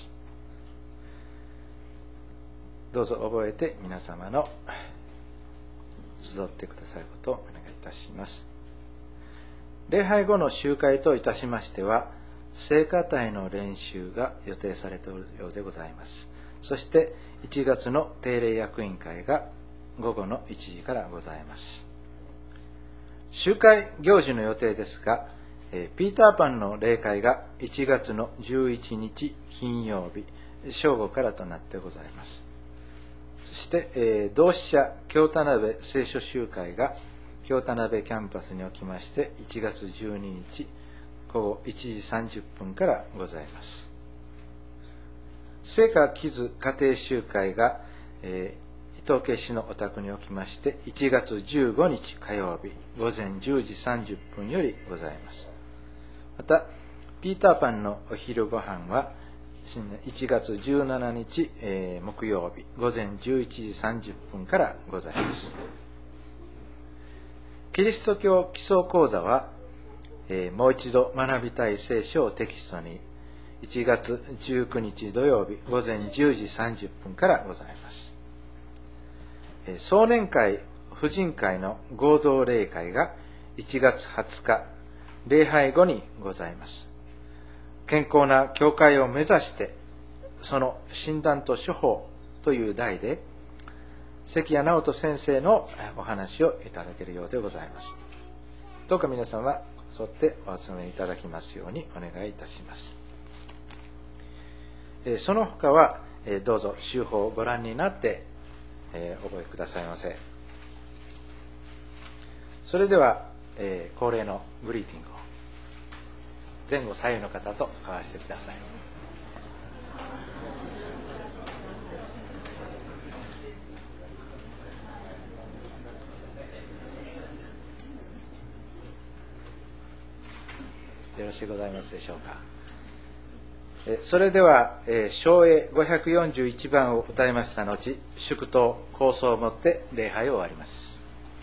どうぞ覚えて皆様の集ってくださることをお願いいたします。礼拝後の集会といたしましては、聖歌隊の練習が予定されているようでございます。そしていちがつの定例役員会が午後のいちじからございます。集会行事の予定ですが、ピーターパンの例会がいちがつのじゅういちにち金曜日正午からとなってございます。そして、えー、同志社京田辺聖書集会が京田辺キャンパスにおきましていちがつじゅうににちごごいちじさんじゅっぷんからございます。聖歌木津家庭集会が、えー、伊藤家氏のお宅におきましていちがつじゅうごにち火曜日午前じゅうじさんじゅっぷんよりございます。またピーターパンのお昼ご飯はいちがつじゅうしちにち、えー、木曜日午前じゅういちじさんじゅっぷんからございます。キリスト教基礎講座は、えー、もう一度学びたい聖書をテキストにいちがつじゅうくにち土曜日午前じゅうじさんじゅっぷんからございます。えー、総年会婦人会の合同礼会がいちがつはつか礼拝後にございます。健康な教会を目指してその診断と処方という題で関谷直人先生のお話をいただけるようでございます。どうか皆さんは沿ってお集めいただきますようにお願いいたします。その他はどうぞ週報をご覧になってお覚えくださいませ。それでは恒例のグリーティングを前後左右の方と交わしてください。よろしゅうございますでしょうか。それでは唱詠ごひゃくよんじゅういちばんを歌いました後、祝祷構想をもって礼拝を終わります。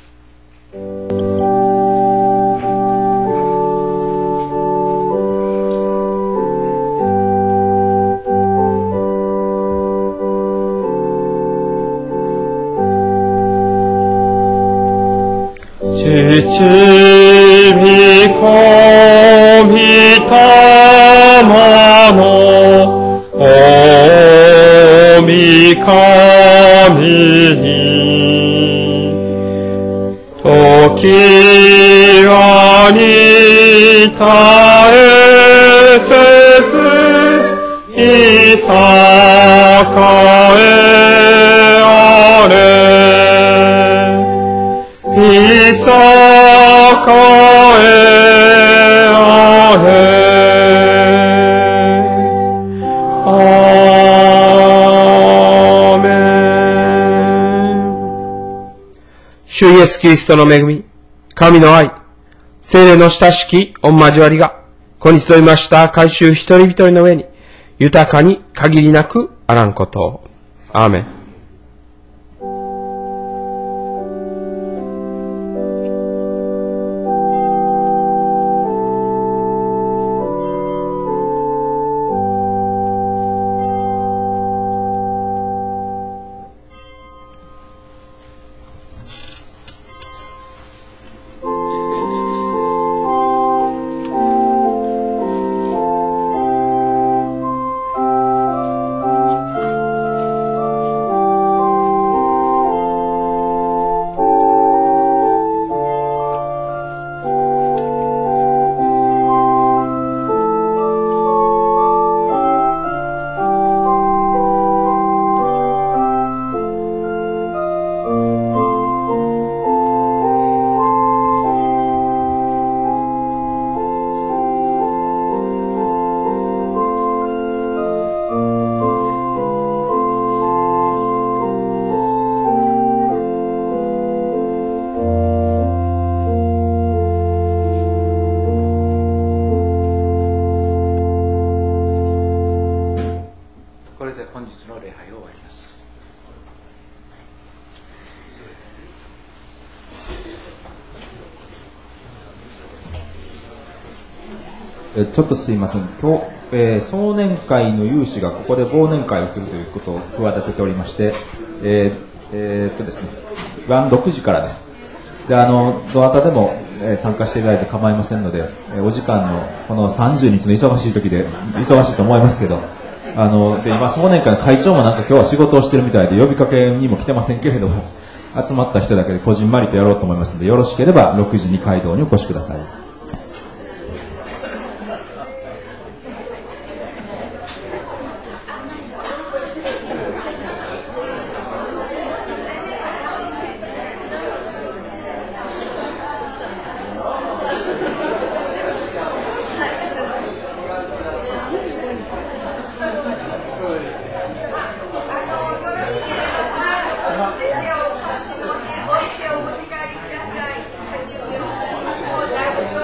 父御御霊のお御神に時はに絶えせずいさかえあれいさかえあれ主イエスキリストの恵み、神の愛、聖霊の親しき御交わりが、子に集いました改宗一人一人の上に、豊かに限りなくあらんことを。アーメン。 本日の礼拝を終わります。 ちょっとすいません。今日、えー、壮年会の有志がここで忘年会をするということを企てておりまして、えーえー、っとですね、晩ろくじからです。で、あの、どなたでも、えー、参加していただいて構いませんので、えー、お時間のこのさんじゅうにちの忙しい時で、忙しいと思いますけど、あの、で、今、壮年会の会長もなんか今日は仕事をしてるみたいで、呼びかけにも来てませんけれども、集まった人だけでこじんまりとやろうと思いますので、よろしければろくじに会堂にお越しください。 お持ち帰りください。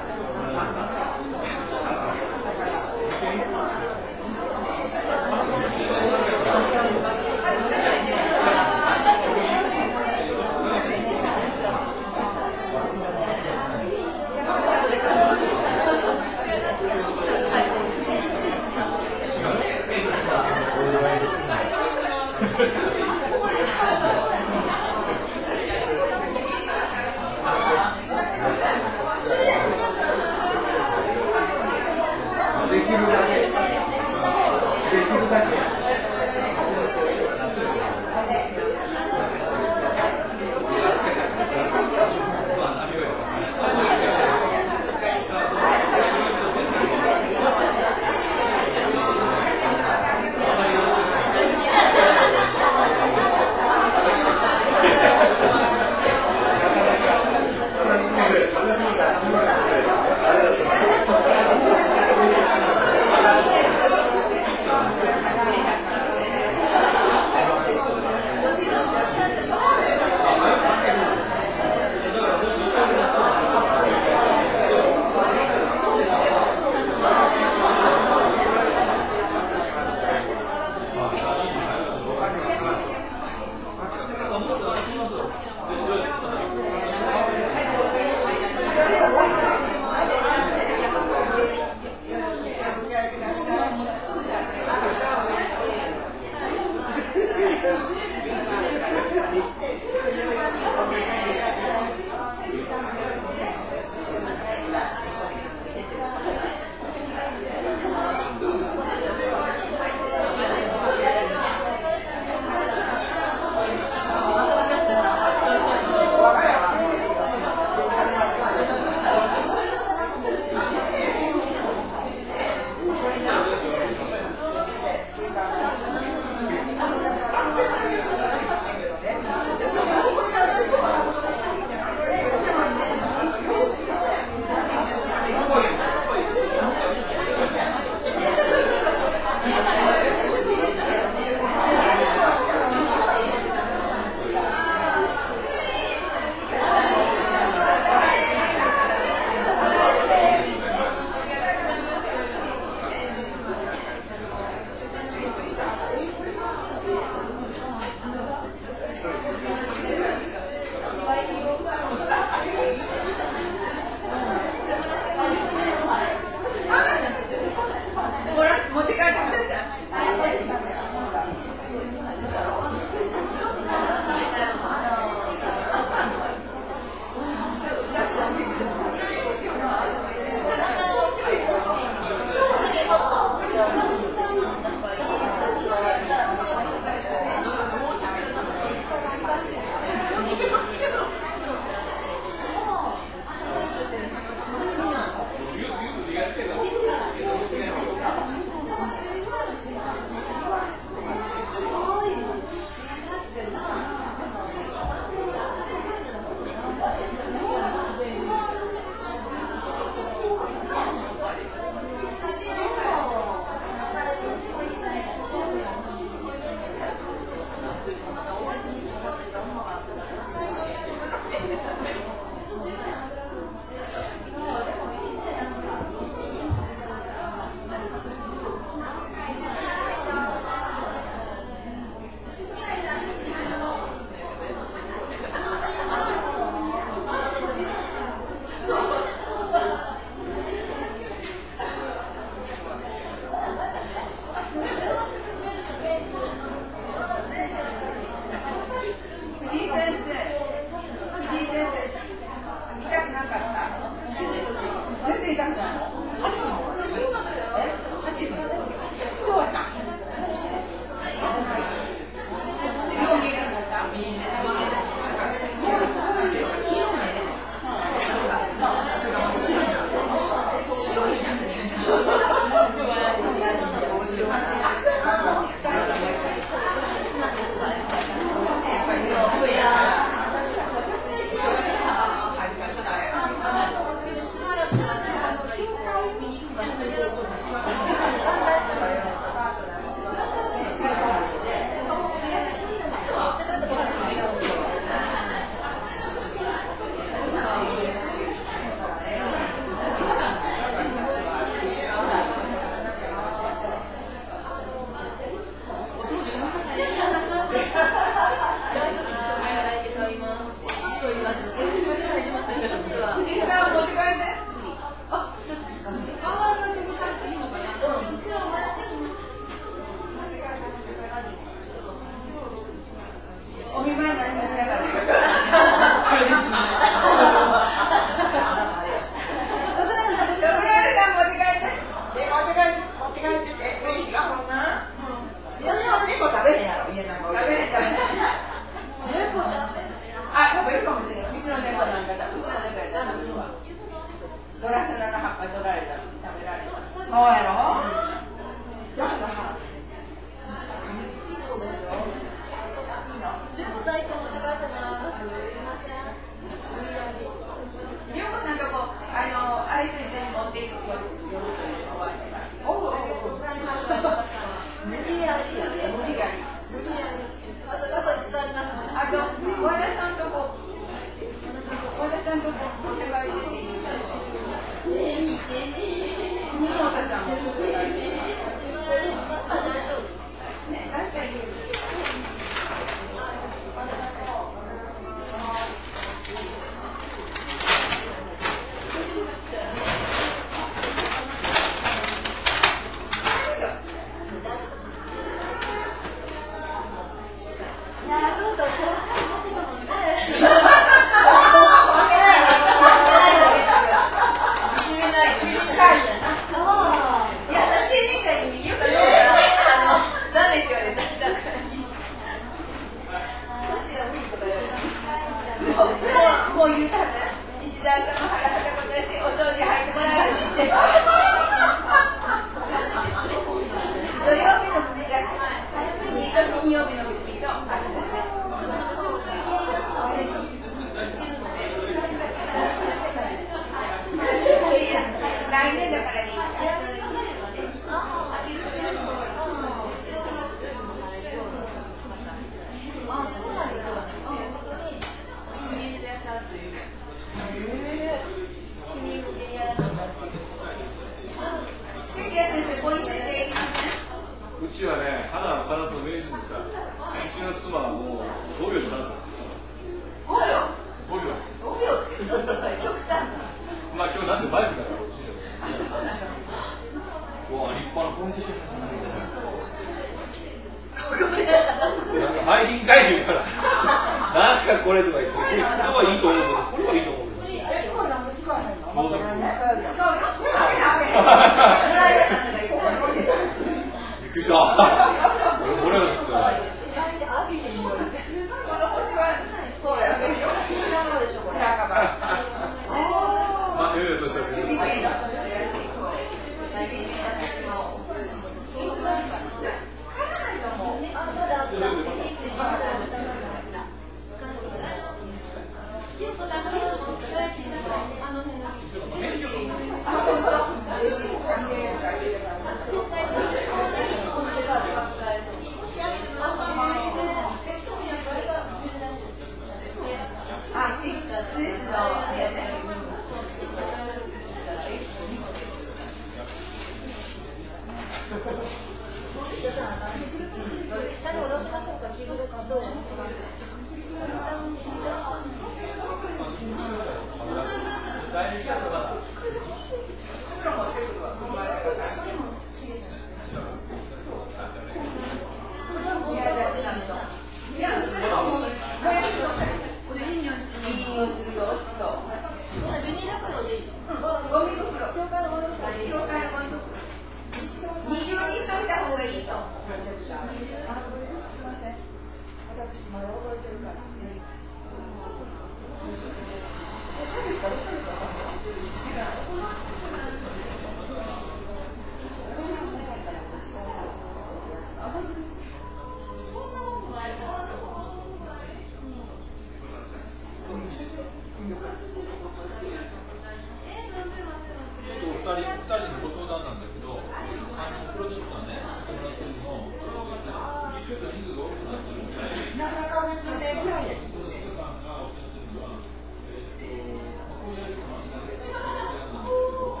あ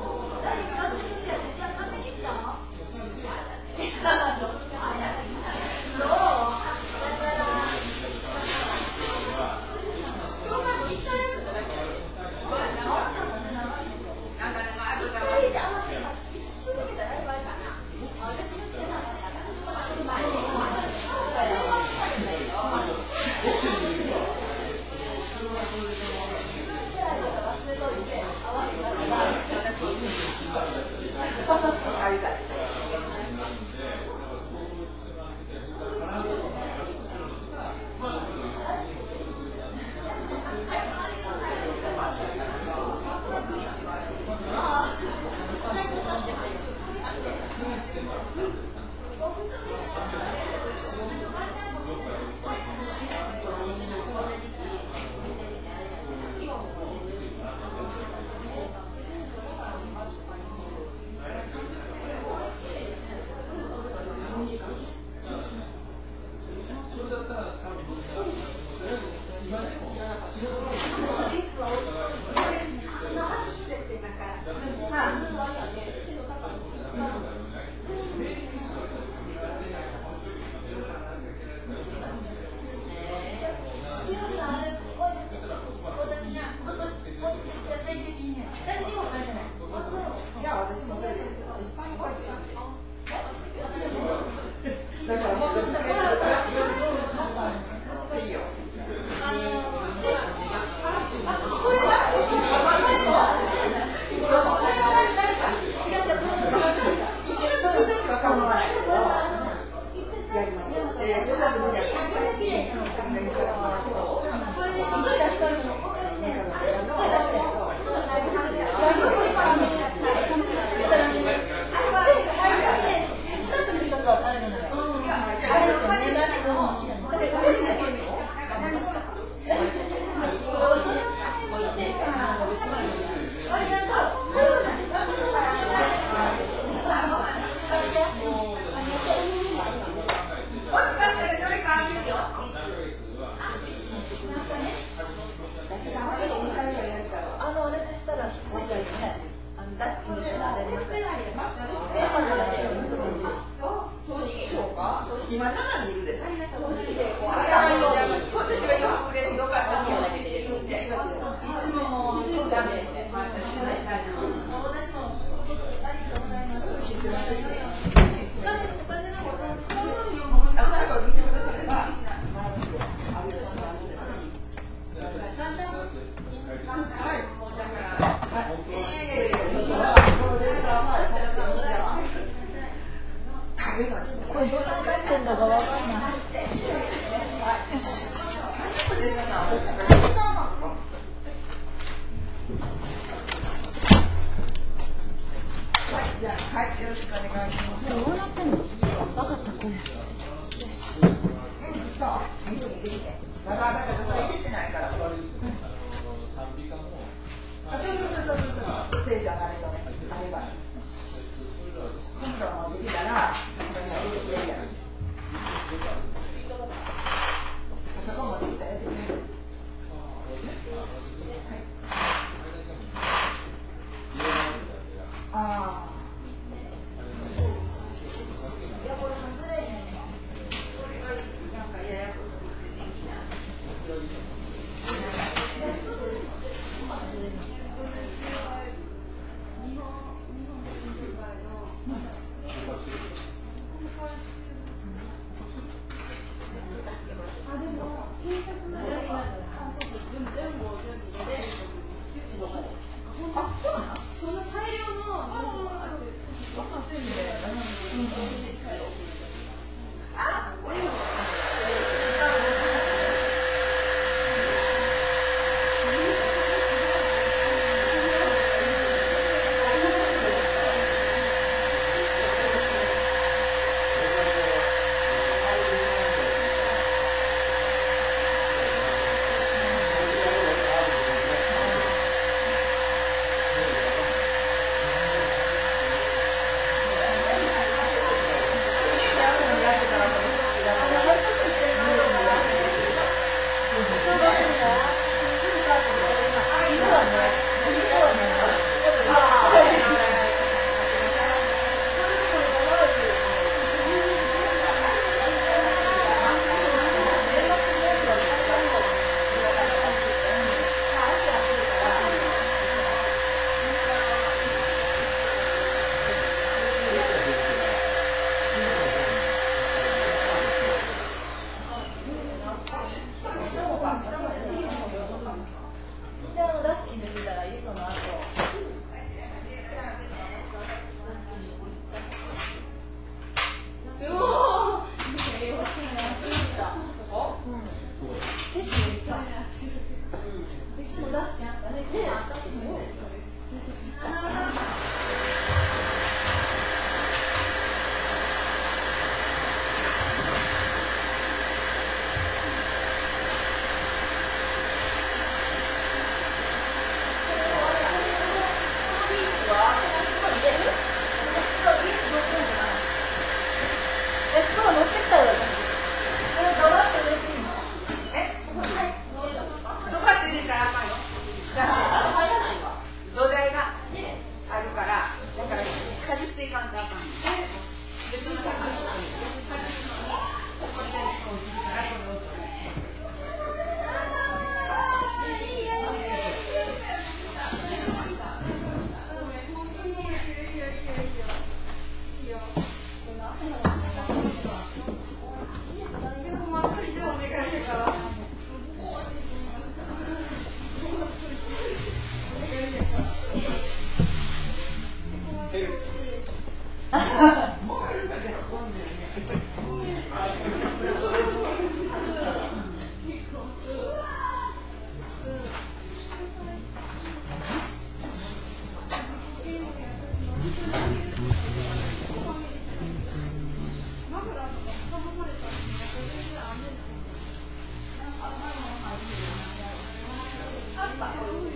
「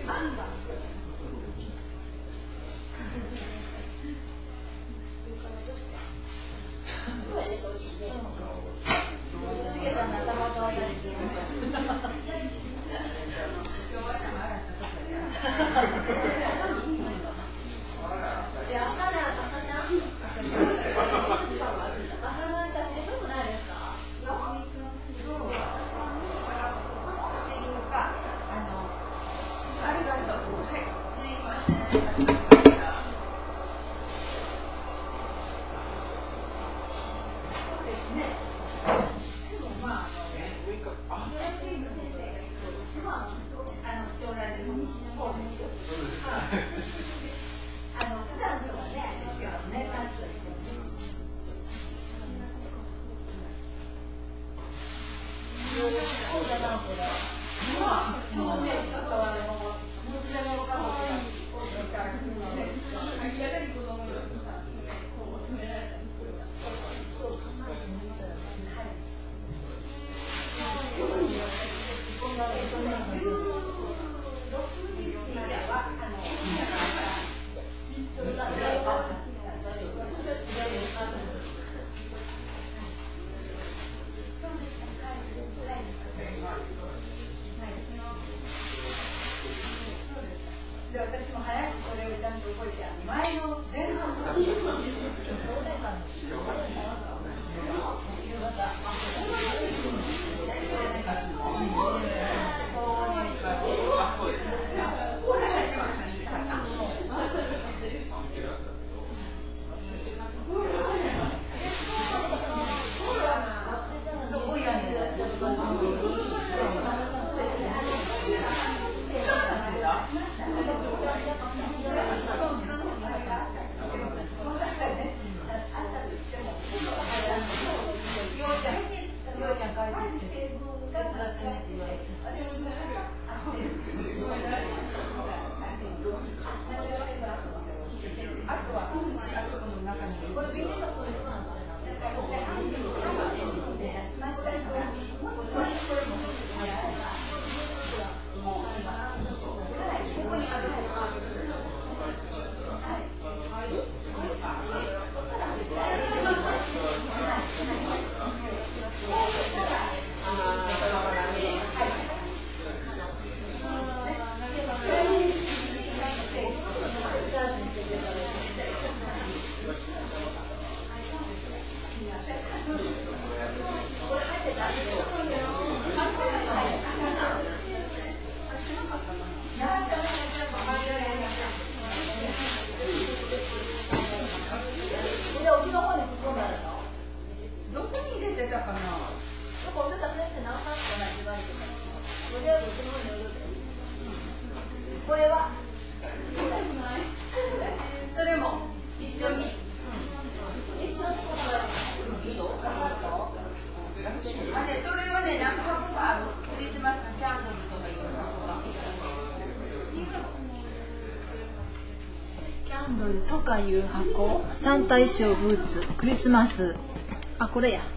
とかいう箱、サンタ衣装ブーツ、クリスマス、あ、これや。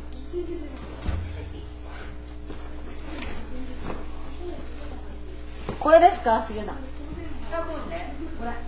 これですか、杉田。多分ね、これ。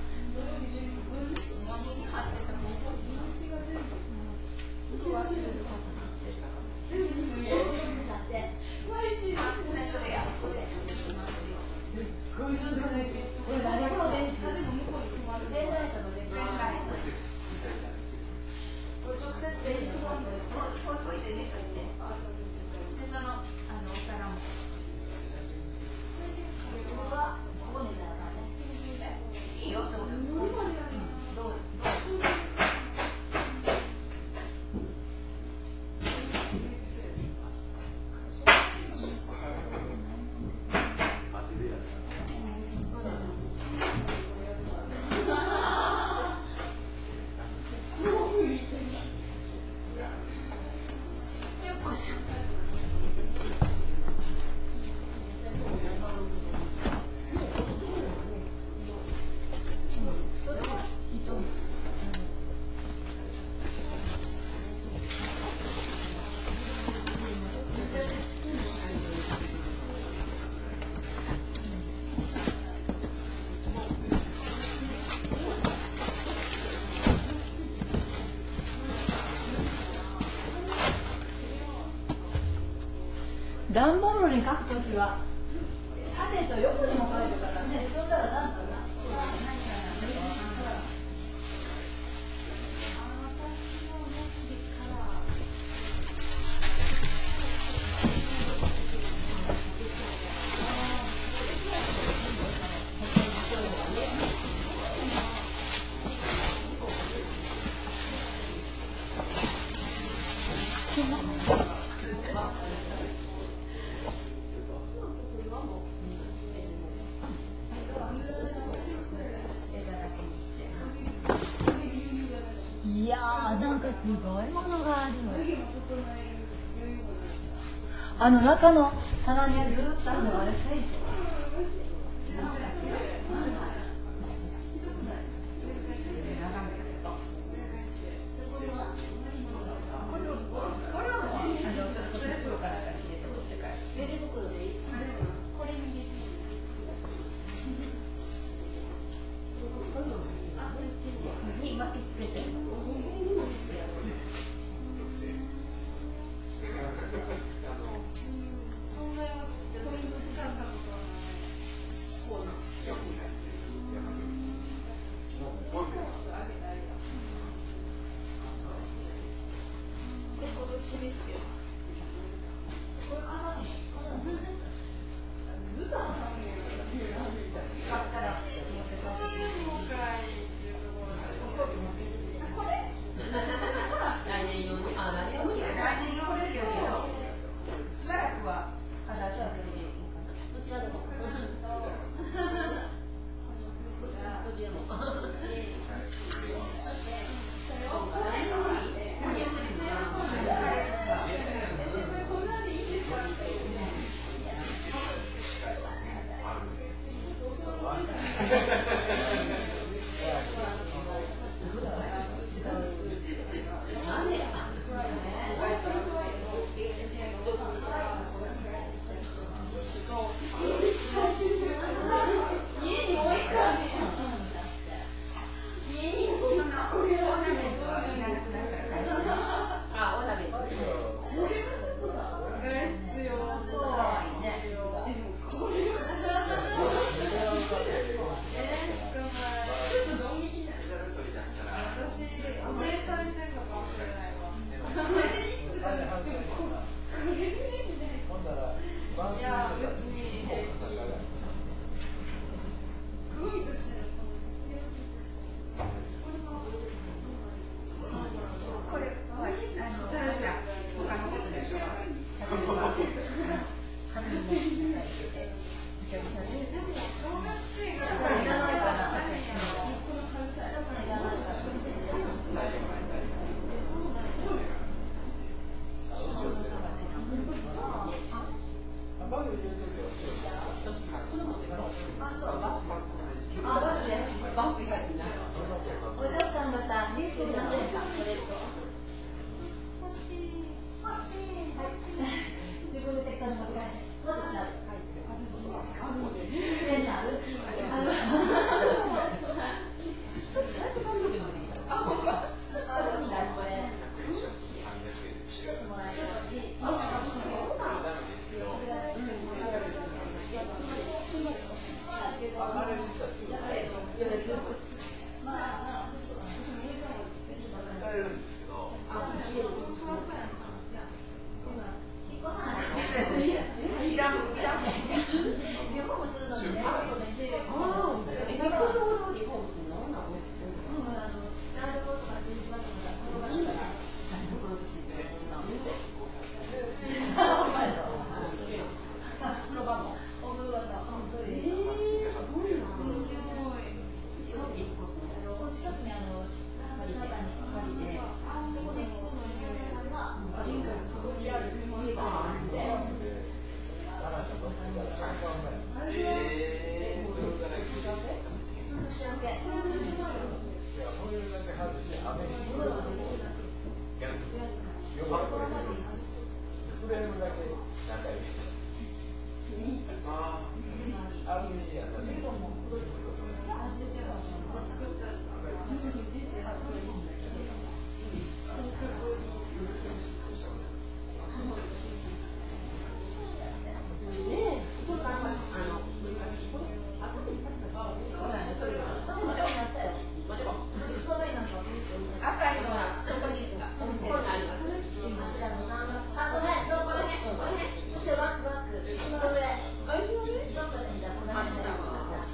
段ボールに書くときは縦と横にも書いてからね。そしたらなんかな。いやー、なんかすごいものがある。あの中の棚にずっとあるのがあれ聖書。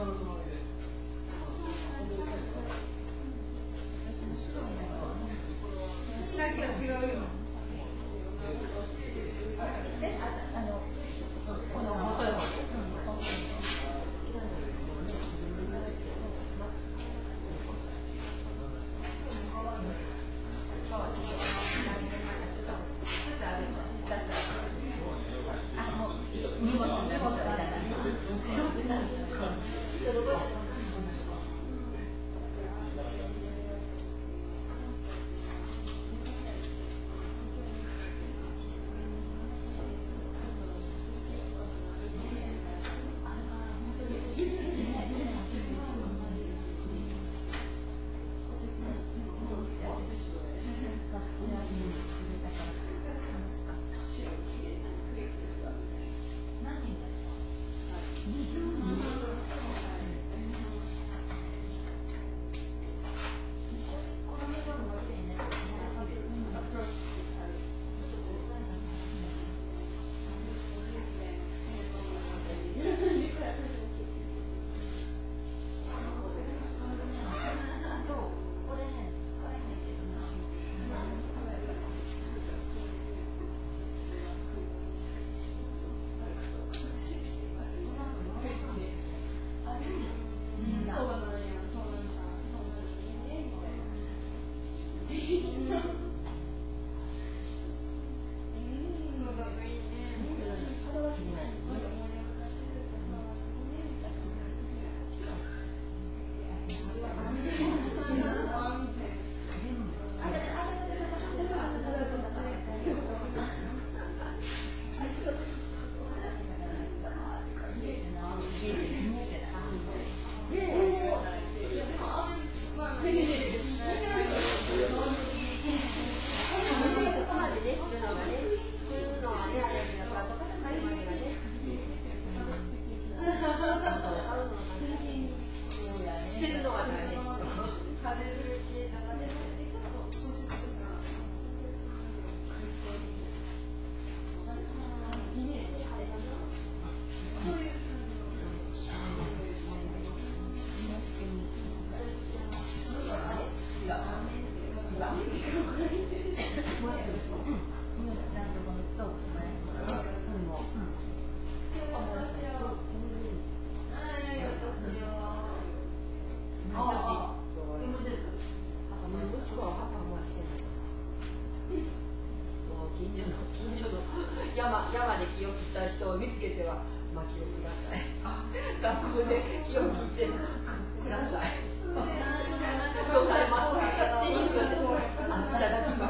山, 山で木を切った人を見つけては薪をください。学校で木を切ってください。どうされますか？いただきます。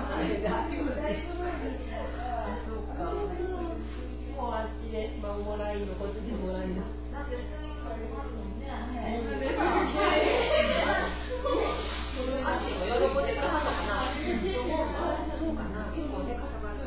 そうか。もうあっちで、まあ、もらいのこっちでもらいの。喜んでくださったかな。そうかな。結構ね、固まる。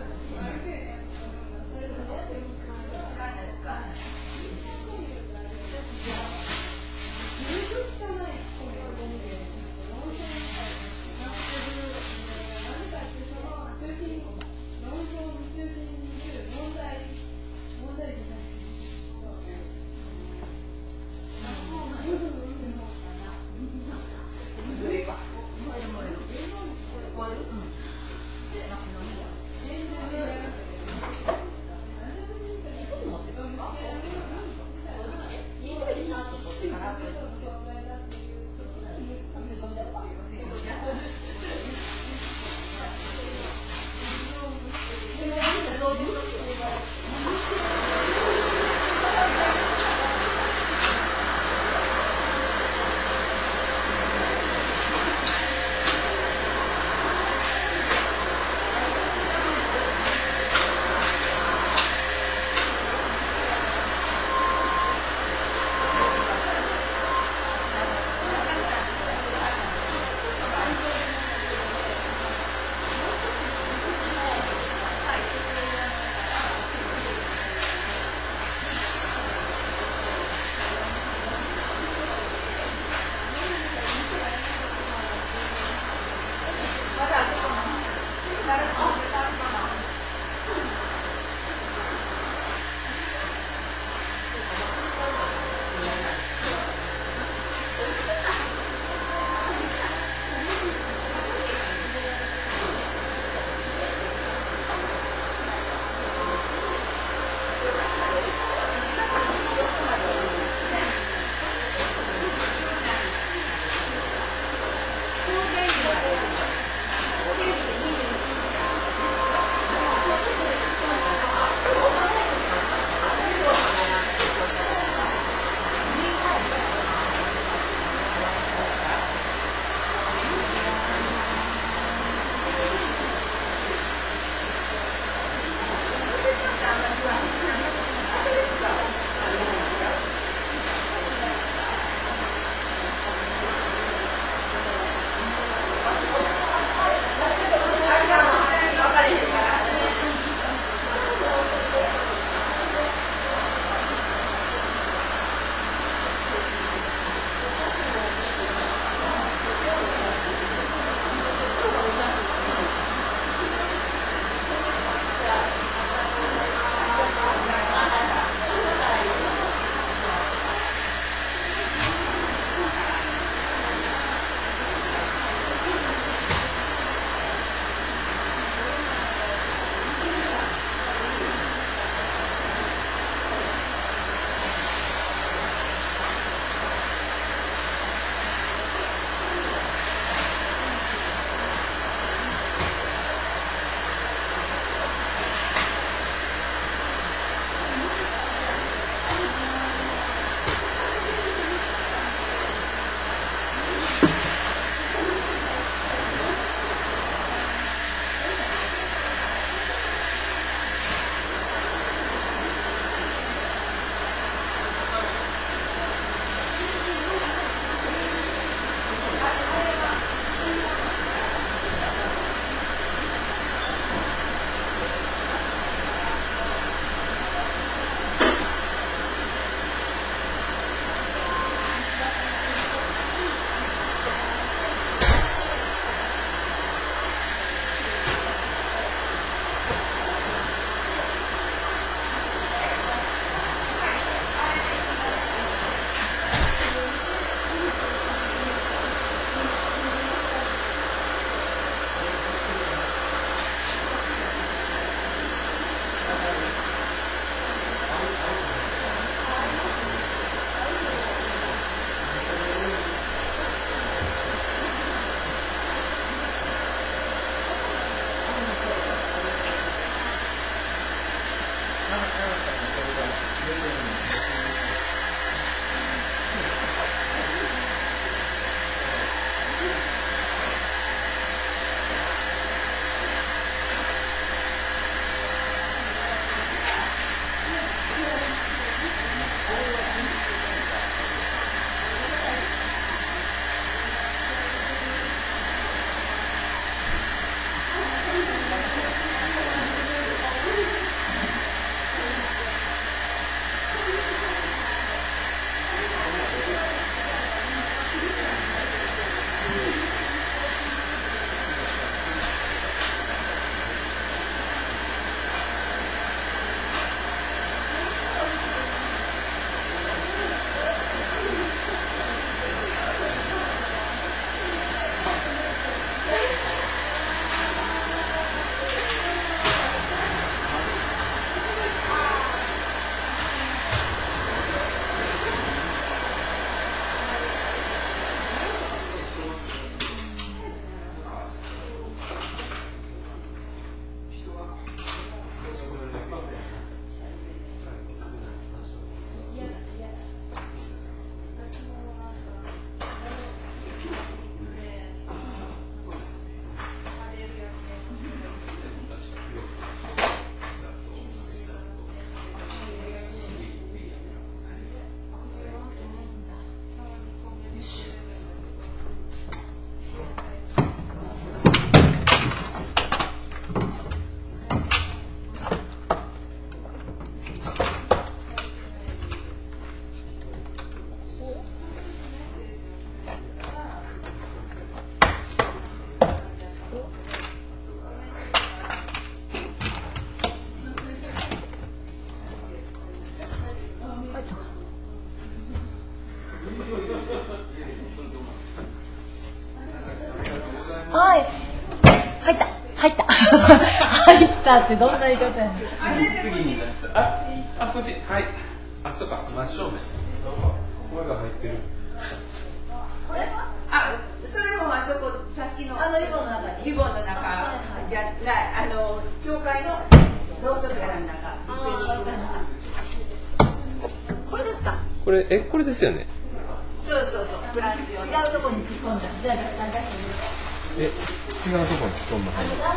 はい。入った。入った。入ったってどんな言い方やねん。 次に出した。あ、あ、こっち。はい。あ、そうか。真正面。声が入ってる。 これは？あ、それもあそこさっきのあのリボンの中に。リボンの中じゃない、あの教会のろうそくやらの中一緒に行きました。これですか？ これえこれですよね。 そうそうそう。フランス用。違うところに突っ込んだ。じゃあ出してみる。 え、違うところに突っ込んだ。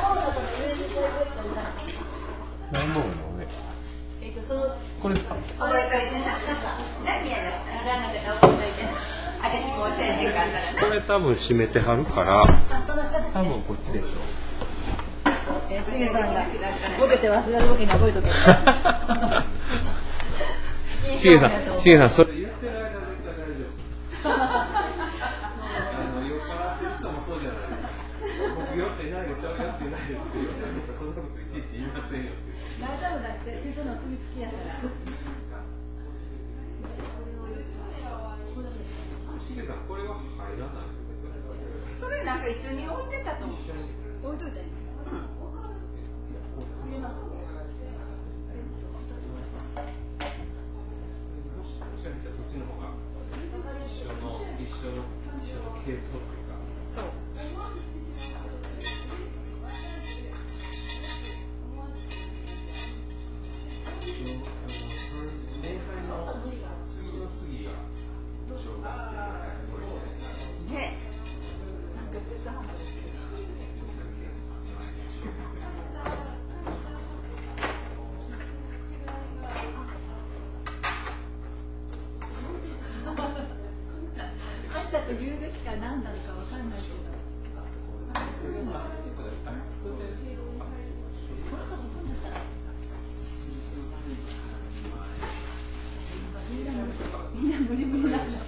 何本の上。 えっとそのこれですか？ それからね、何宮崎さん、いらなかったら送っといて。私もうせえへんかったらな。 これ多分閉めてはるから。 その下ですね。 多分こっちでしょ。 えー、しげさんがボケて忘れるわけに覚えとけ。 しげさん、しげさんそれ。 言ってる間絶対大丈夫。酔っ払ってる人もそうじゃないですか。僕酔ってないでしょ、酔ってないでしょって言ったんですよ。そんなこといちいち言いませんよって。 大丈夫だって先生のお墨付きやから。 しげさん、これは入らない。 それなんか一緒に置いてたと思う。 置いといて。うん。入れます。 もしかしたらそっちの方が一緒の一緒の一緒の系統というか。 そう。 礼拝の次の次が正月っていうのがすごいね。 ね。なんか中途半端ですけど。 入ったと言うべきか何なのかわかんないけど。みんな無理無理なんだ。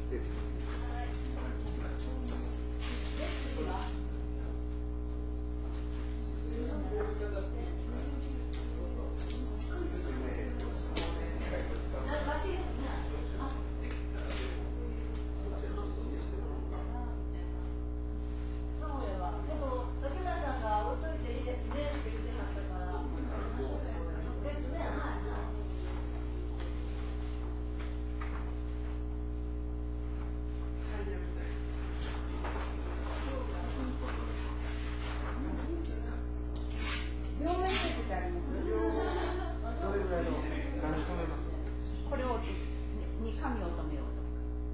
これをに紙を留めようと。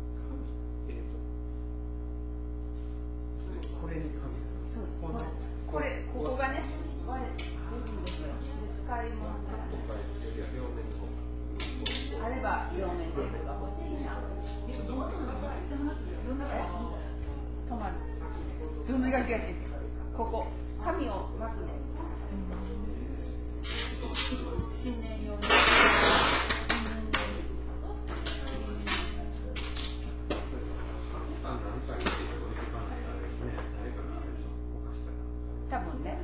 これに紙ですか？ そう。これここがね割れるんですよ。使い物あれば両面テープが欲しいな。止まる。違う違う違う。ここ紙を巻くね。新年用に。多分ね。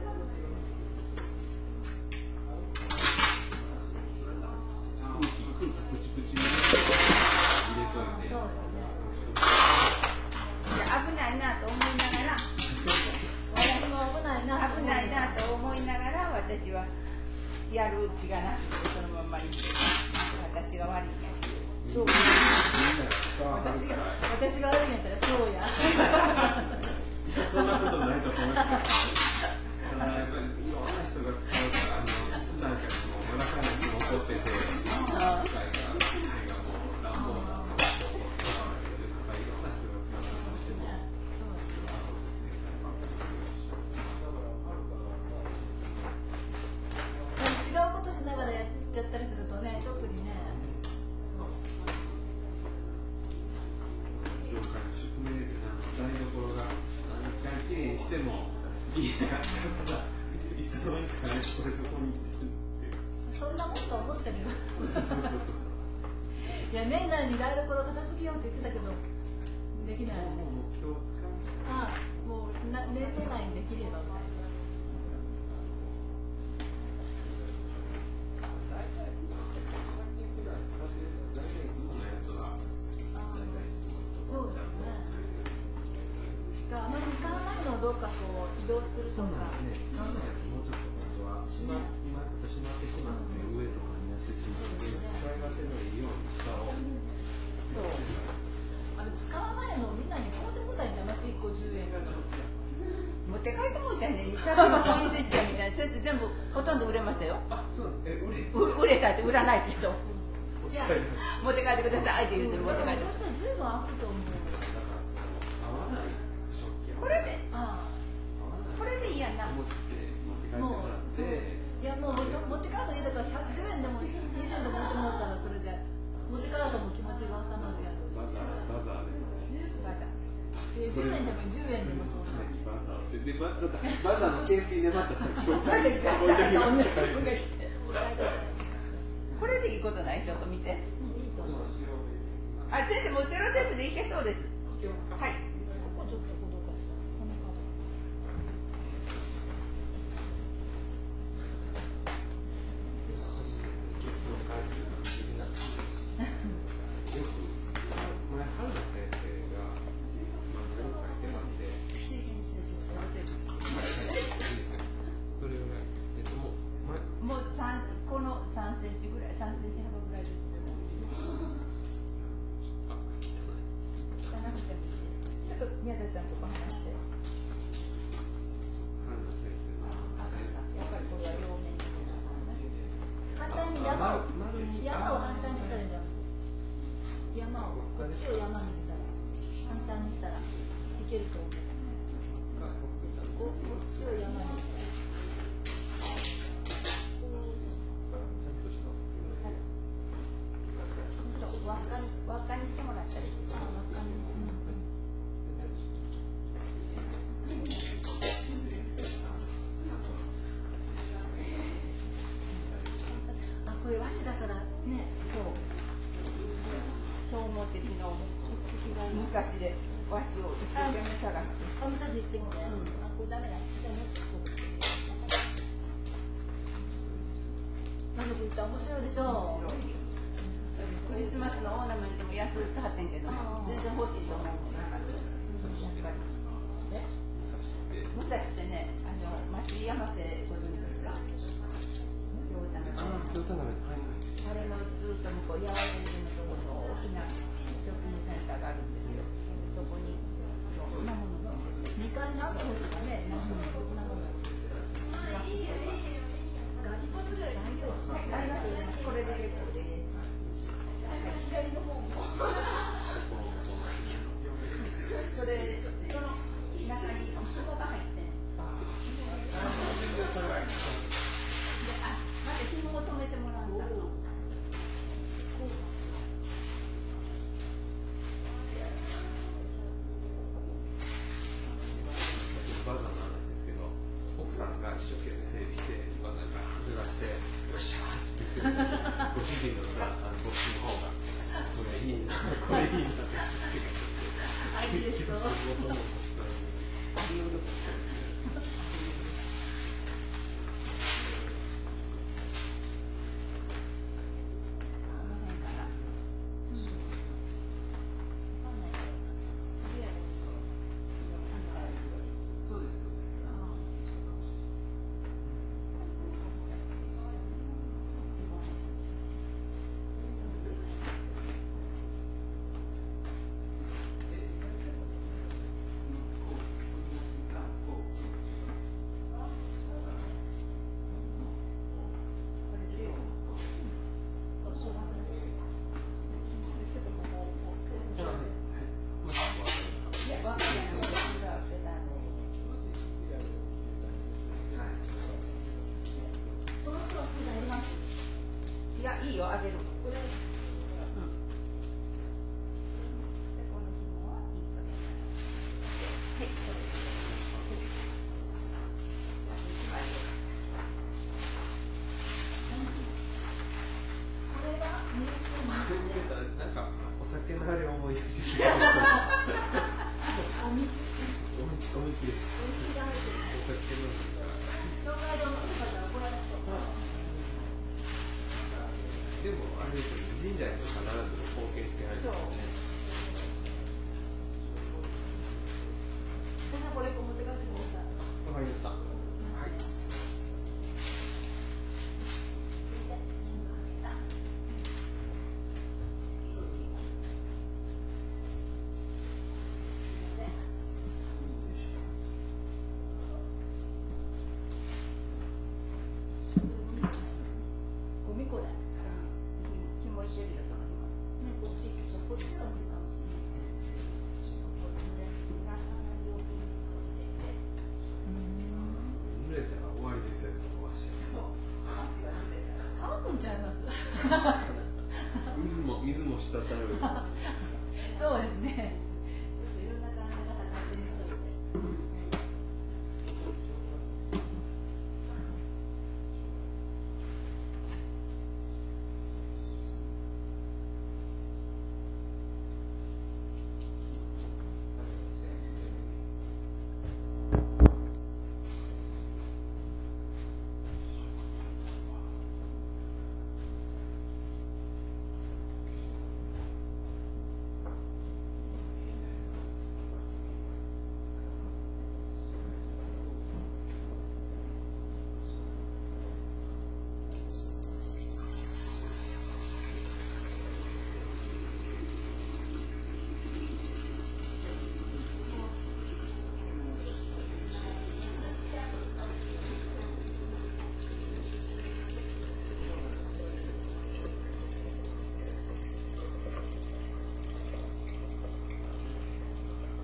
危ないなと思いながら、私も危ないな危ないなと思いながら私はやる気がなくてそのままに私が悪いんやけど。そう。私が私が悪いんやったらそうや。 そんなことないと思います。やっぱりいろんな人が使うから、あの椅子なんかにもお腹にも残ってて、機械が機械がもう乱暴なことをいろんな人が使うとしても。 違うことしながらやっちゃったりするとね、特にね。 教会の宿命ですね。台所が何回きれいにしてもいいやったらいつの間にかこれどこに行ってるっていう。 そんなもんと思ってるよ。いや年内に台所片付けようって言ってたけどできない。 もう目標を使う。 ああ、もうな年内にできれば。 大体いつものやつは大体いつもの。 そうですのをどうかこう移動するとか。 ね、使わないやつもうちょっと本当はしまうまいことしまってしまって上とかにやってしまって使い勝手のいいように下を。 そう。あれ使わないのをみんなに買うてもらえんじゃない？いっこじゅうえん。 持って帰ってもらったよね。さっきのコイン設置みたいな先生全部ほとんど売れましたよ。 あ、そうなんです。え、売れ。 売れたって売らないけど。持って帰ってくださいって言うてる持って帰って。 そしたらずいぶん開くと思う。 合わない食器。 これで。ああ。これでいいやんな。 持って持って帰ってもらって。 いやもう持って帰るの家だからひゃくじゅうえんでもにじゅうえんでも持ってもらったらそれで持って帰るのも気持ちが収まるやろうし。 バザーバザーで。 バザー。 じゅうえんでもじゅうえんでもそうな。 バザーをしてでバザーバザーの検品でまたさ今日これでガサッと同じ分が来て。これでいいことないちょっと見て。あ、先生もうセロテープでいけそうです。はい。 ここちょっとどうかしら。この角。 よく前春菜先生が漫画に書いてまって。それがえっともうもう三この三センチぐらい三センチ幅ぐらいです。 あ、汚い。 汚くてちょっと宮田さんとこ話して。 春菜先生の。 やっぱりこれは両面。 反対に山を山を反対にしたらいいじゃん。山をこっちを山にしたら反対にしたらいけると思う。こっちを山にしたら。 輪っかに輪っかにしてもらったり。あ、輪っかにしてもらったり。 あ、これ和紙だからね。 そう。そう思って昨日も武蔵で和紙を一生懸命探して。 あ、武蔵行ってみて。あ、これダメだ。じゃあもっとこう。まずこれ面白いでしょ。 クリスマスのオーナメントも安売ってはってんけど、全然欲しいと思うもんなかった。やっぱり。え？武蔵ってね、あの松井山ってご存知ですか？京田辺。 あ、京田辺はい。 あれのずっと向こう八幡のところの大きなショッピングセンターがあるんですよ。そこにそんなものがにかいにあってほしいかね。なものどんなもの。ガリポツぐらい大丈夫。大丈夫。 これで結構です。 左の方も。 それその中に紐が入って。あ、まず紐を止めてもらうんだ。 バザーの話ですけど、奥さんが一生懸命整理して、なんかずらして、よっしゃーって言って、ご主人のさ、あのこっちの方が、これいいな、これいいなって言って、 あ、いいですか。 いや、いいよ、あげる。 なんかお酒のあれを思い出してしまう。おみ、おみ、おみきです。お酒の。でもあれれたら終わりですよね、和紙。 乾くんちゃいます水も水も滴る。 そうですね。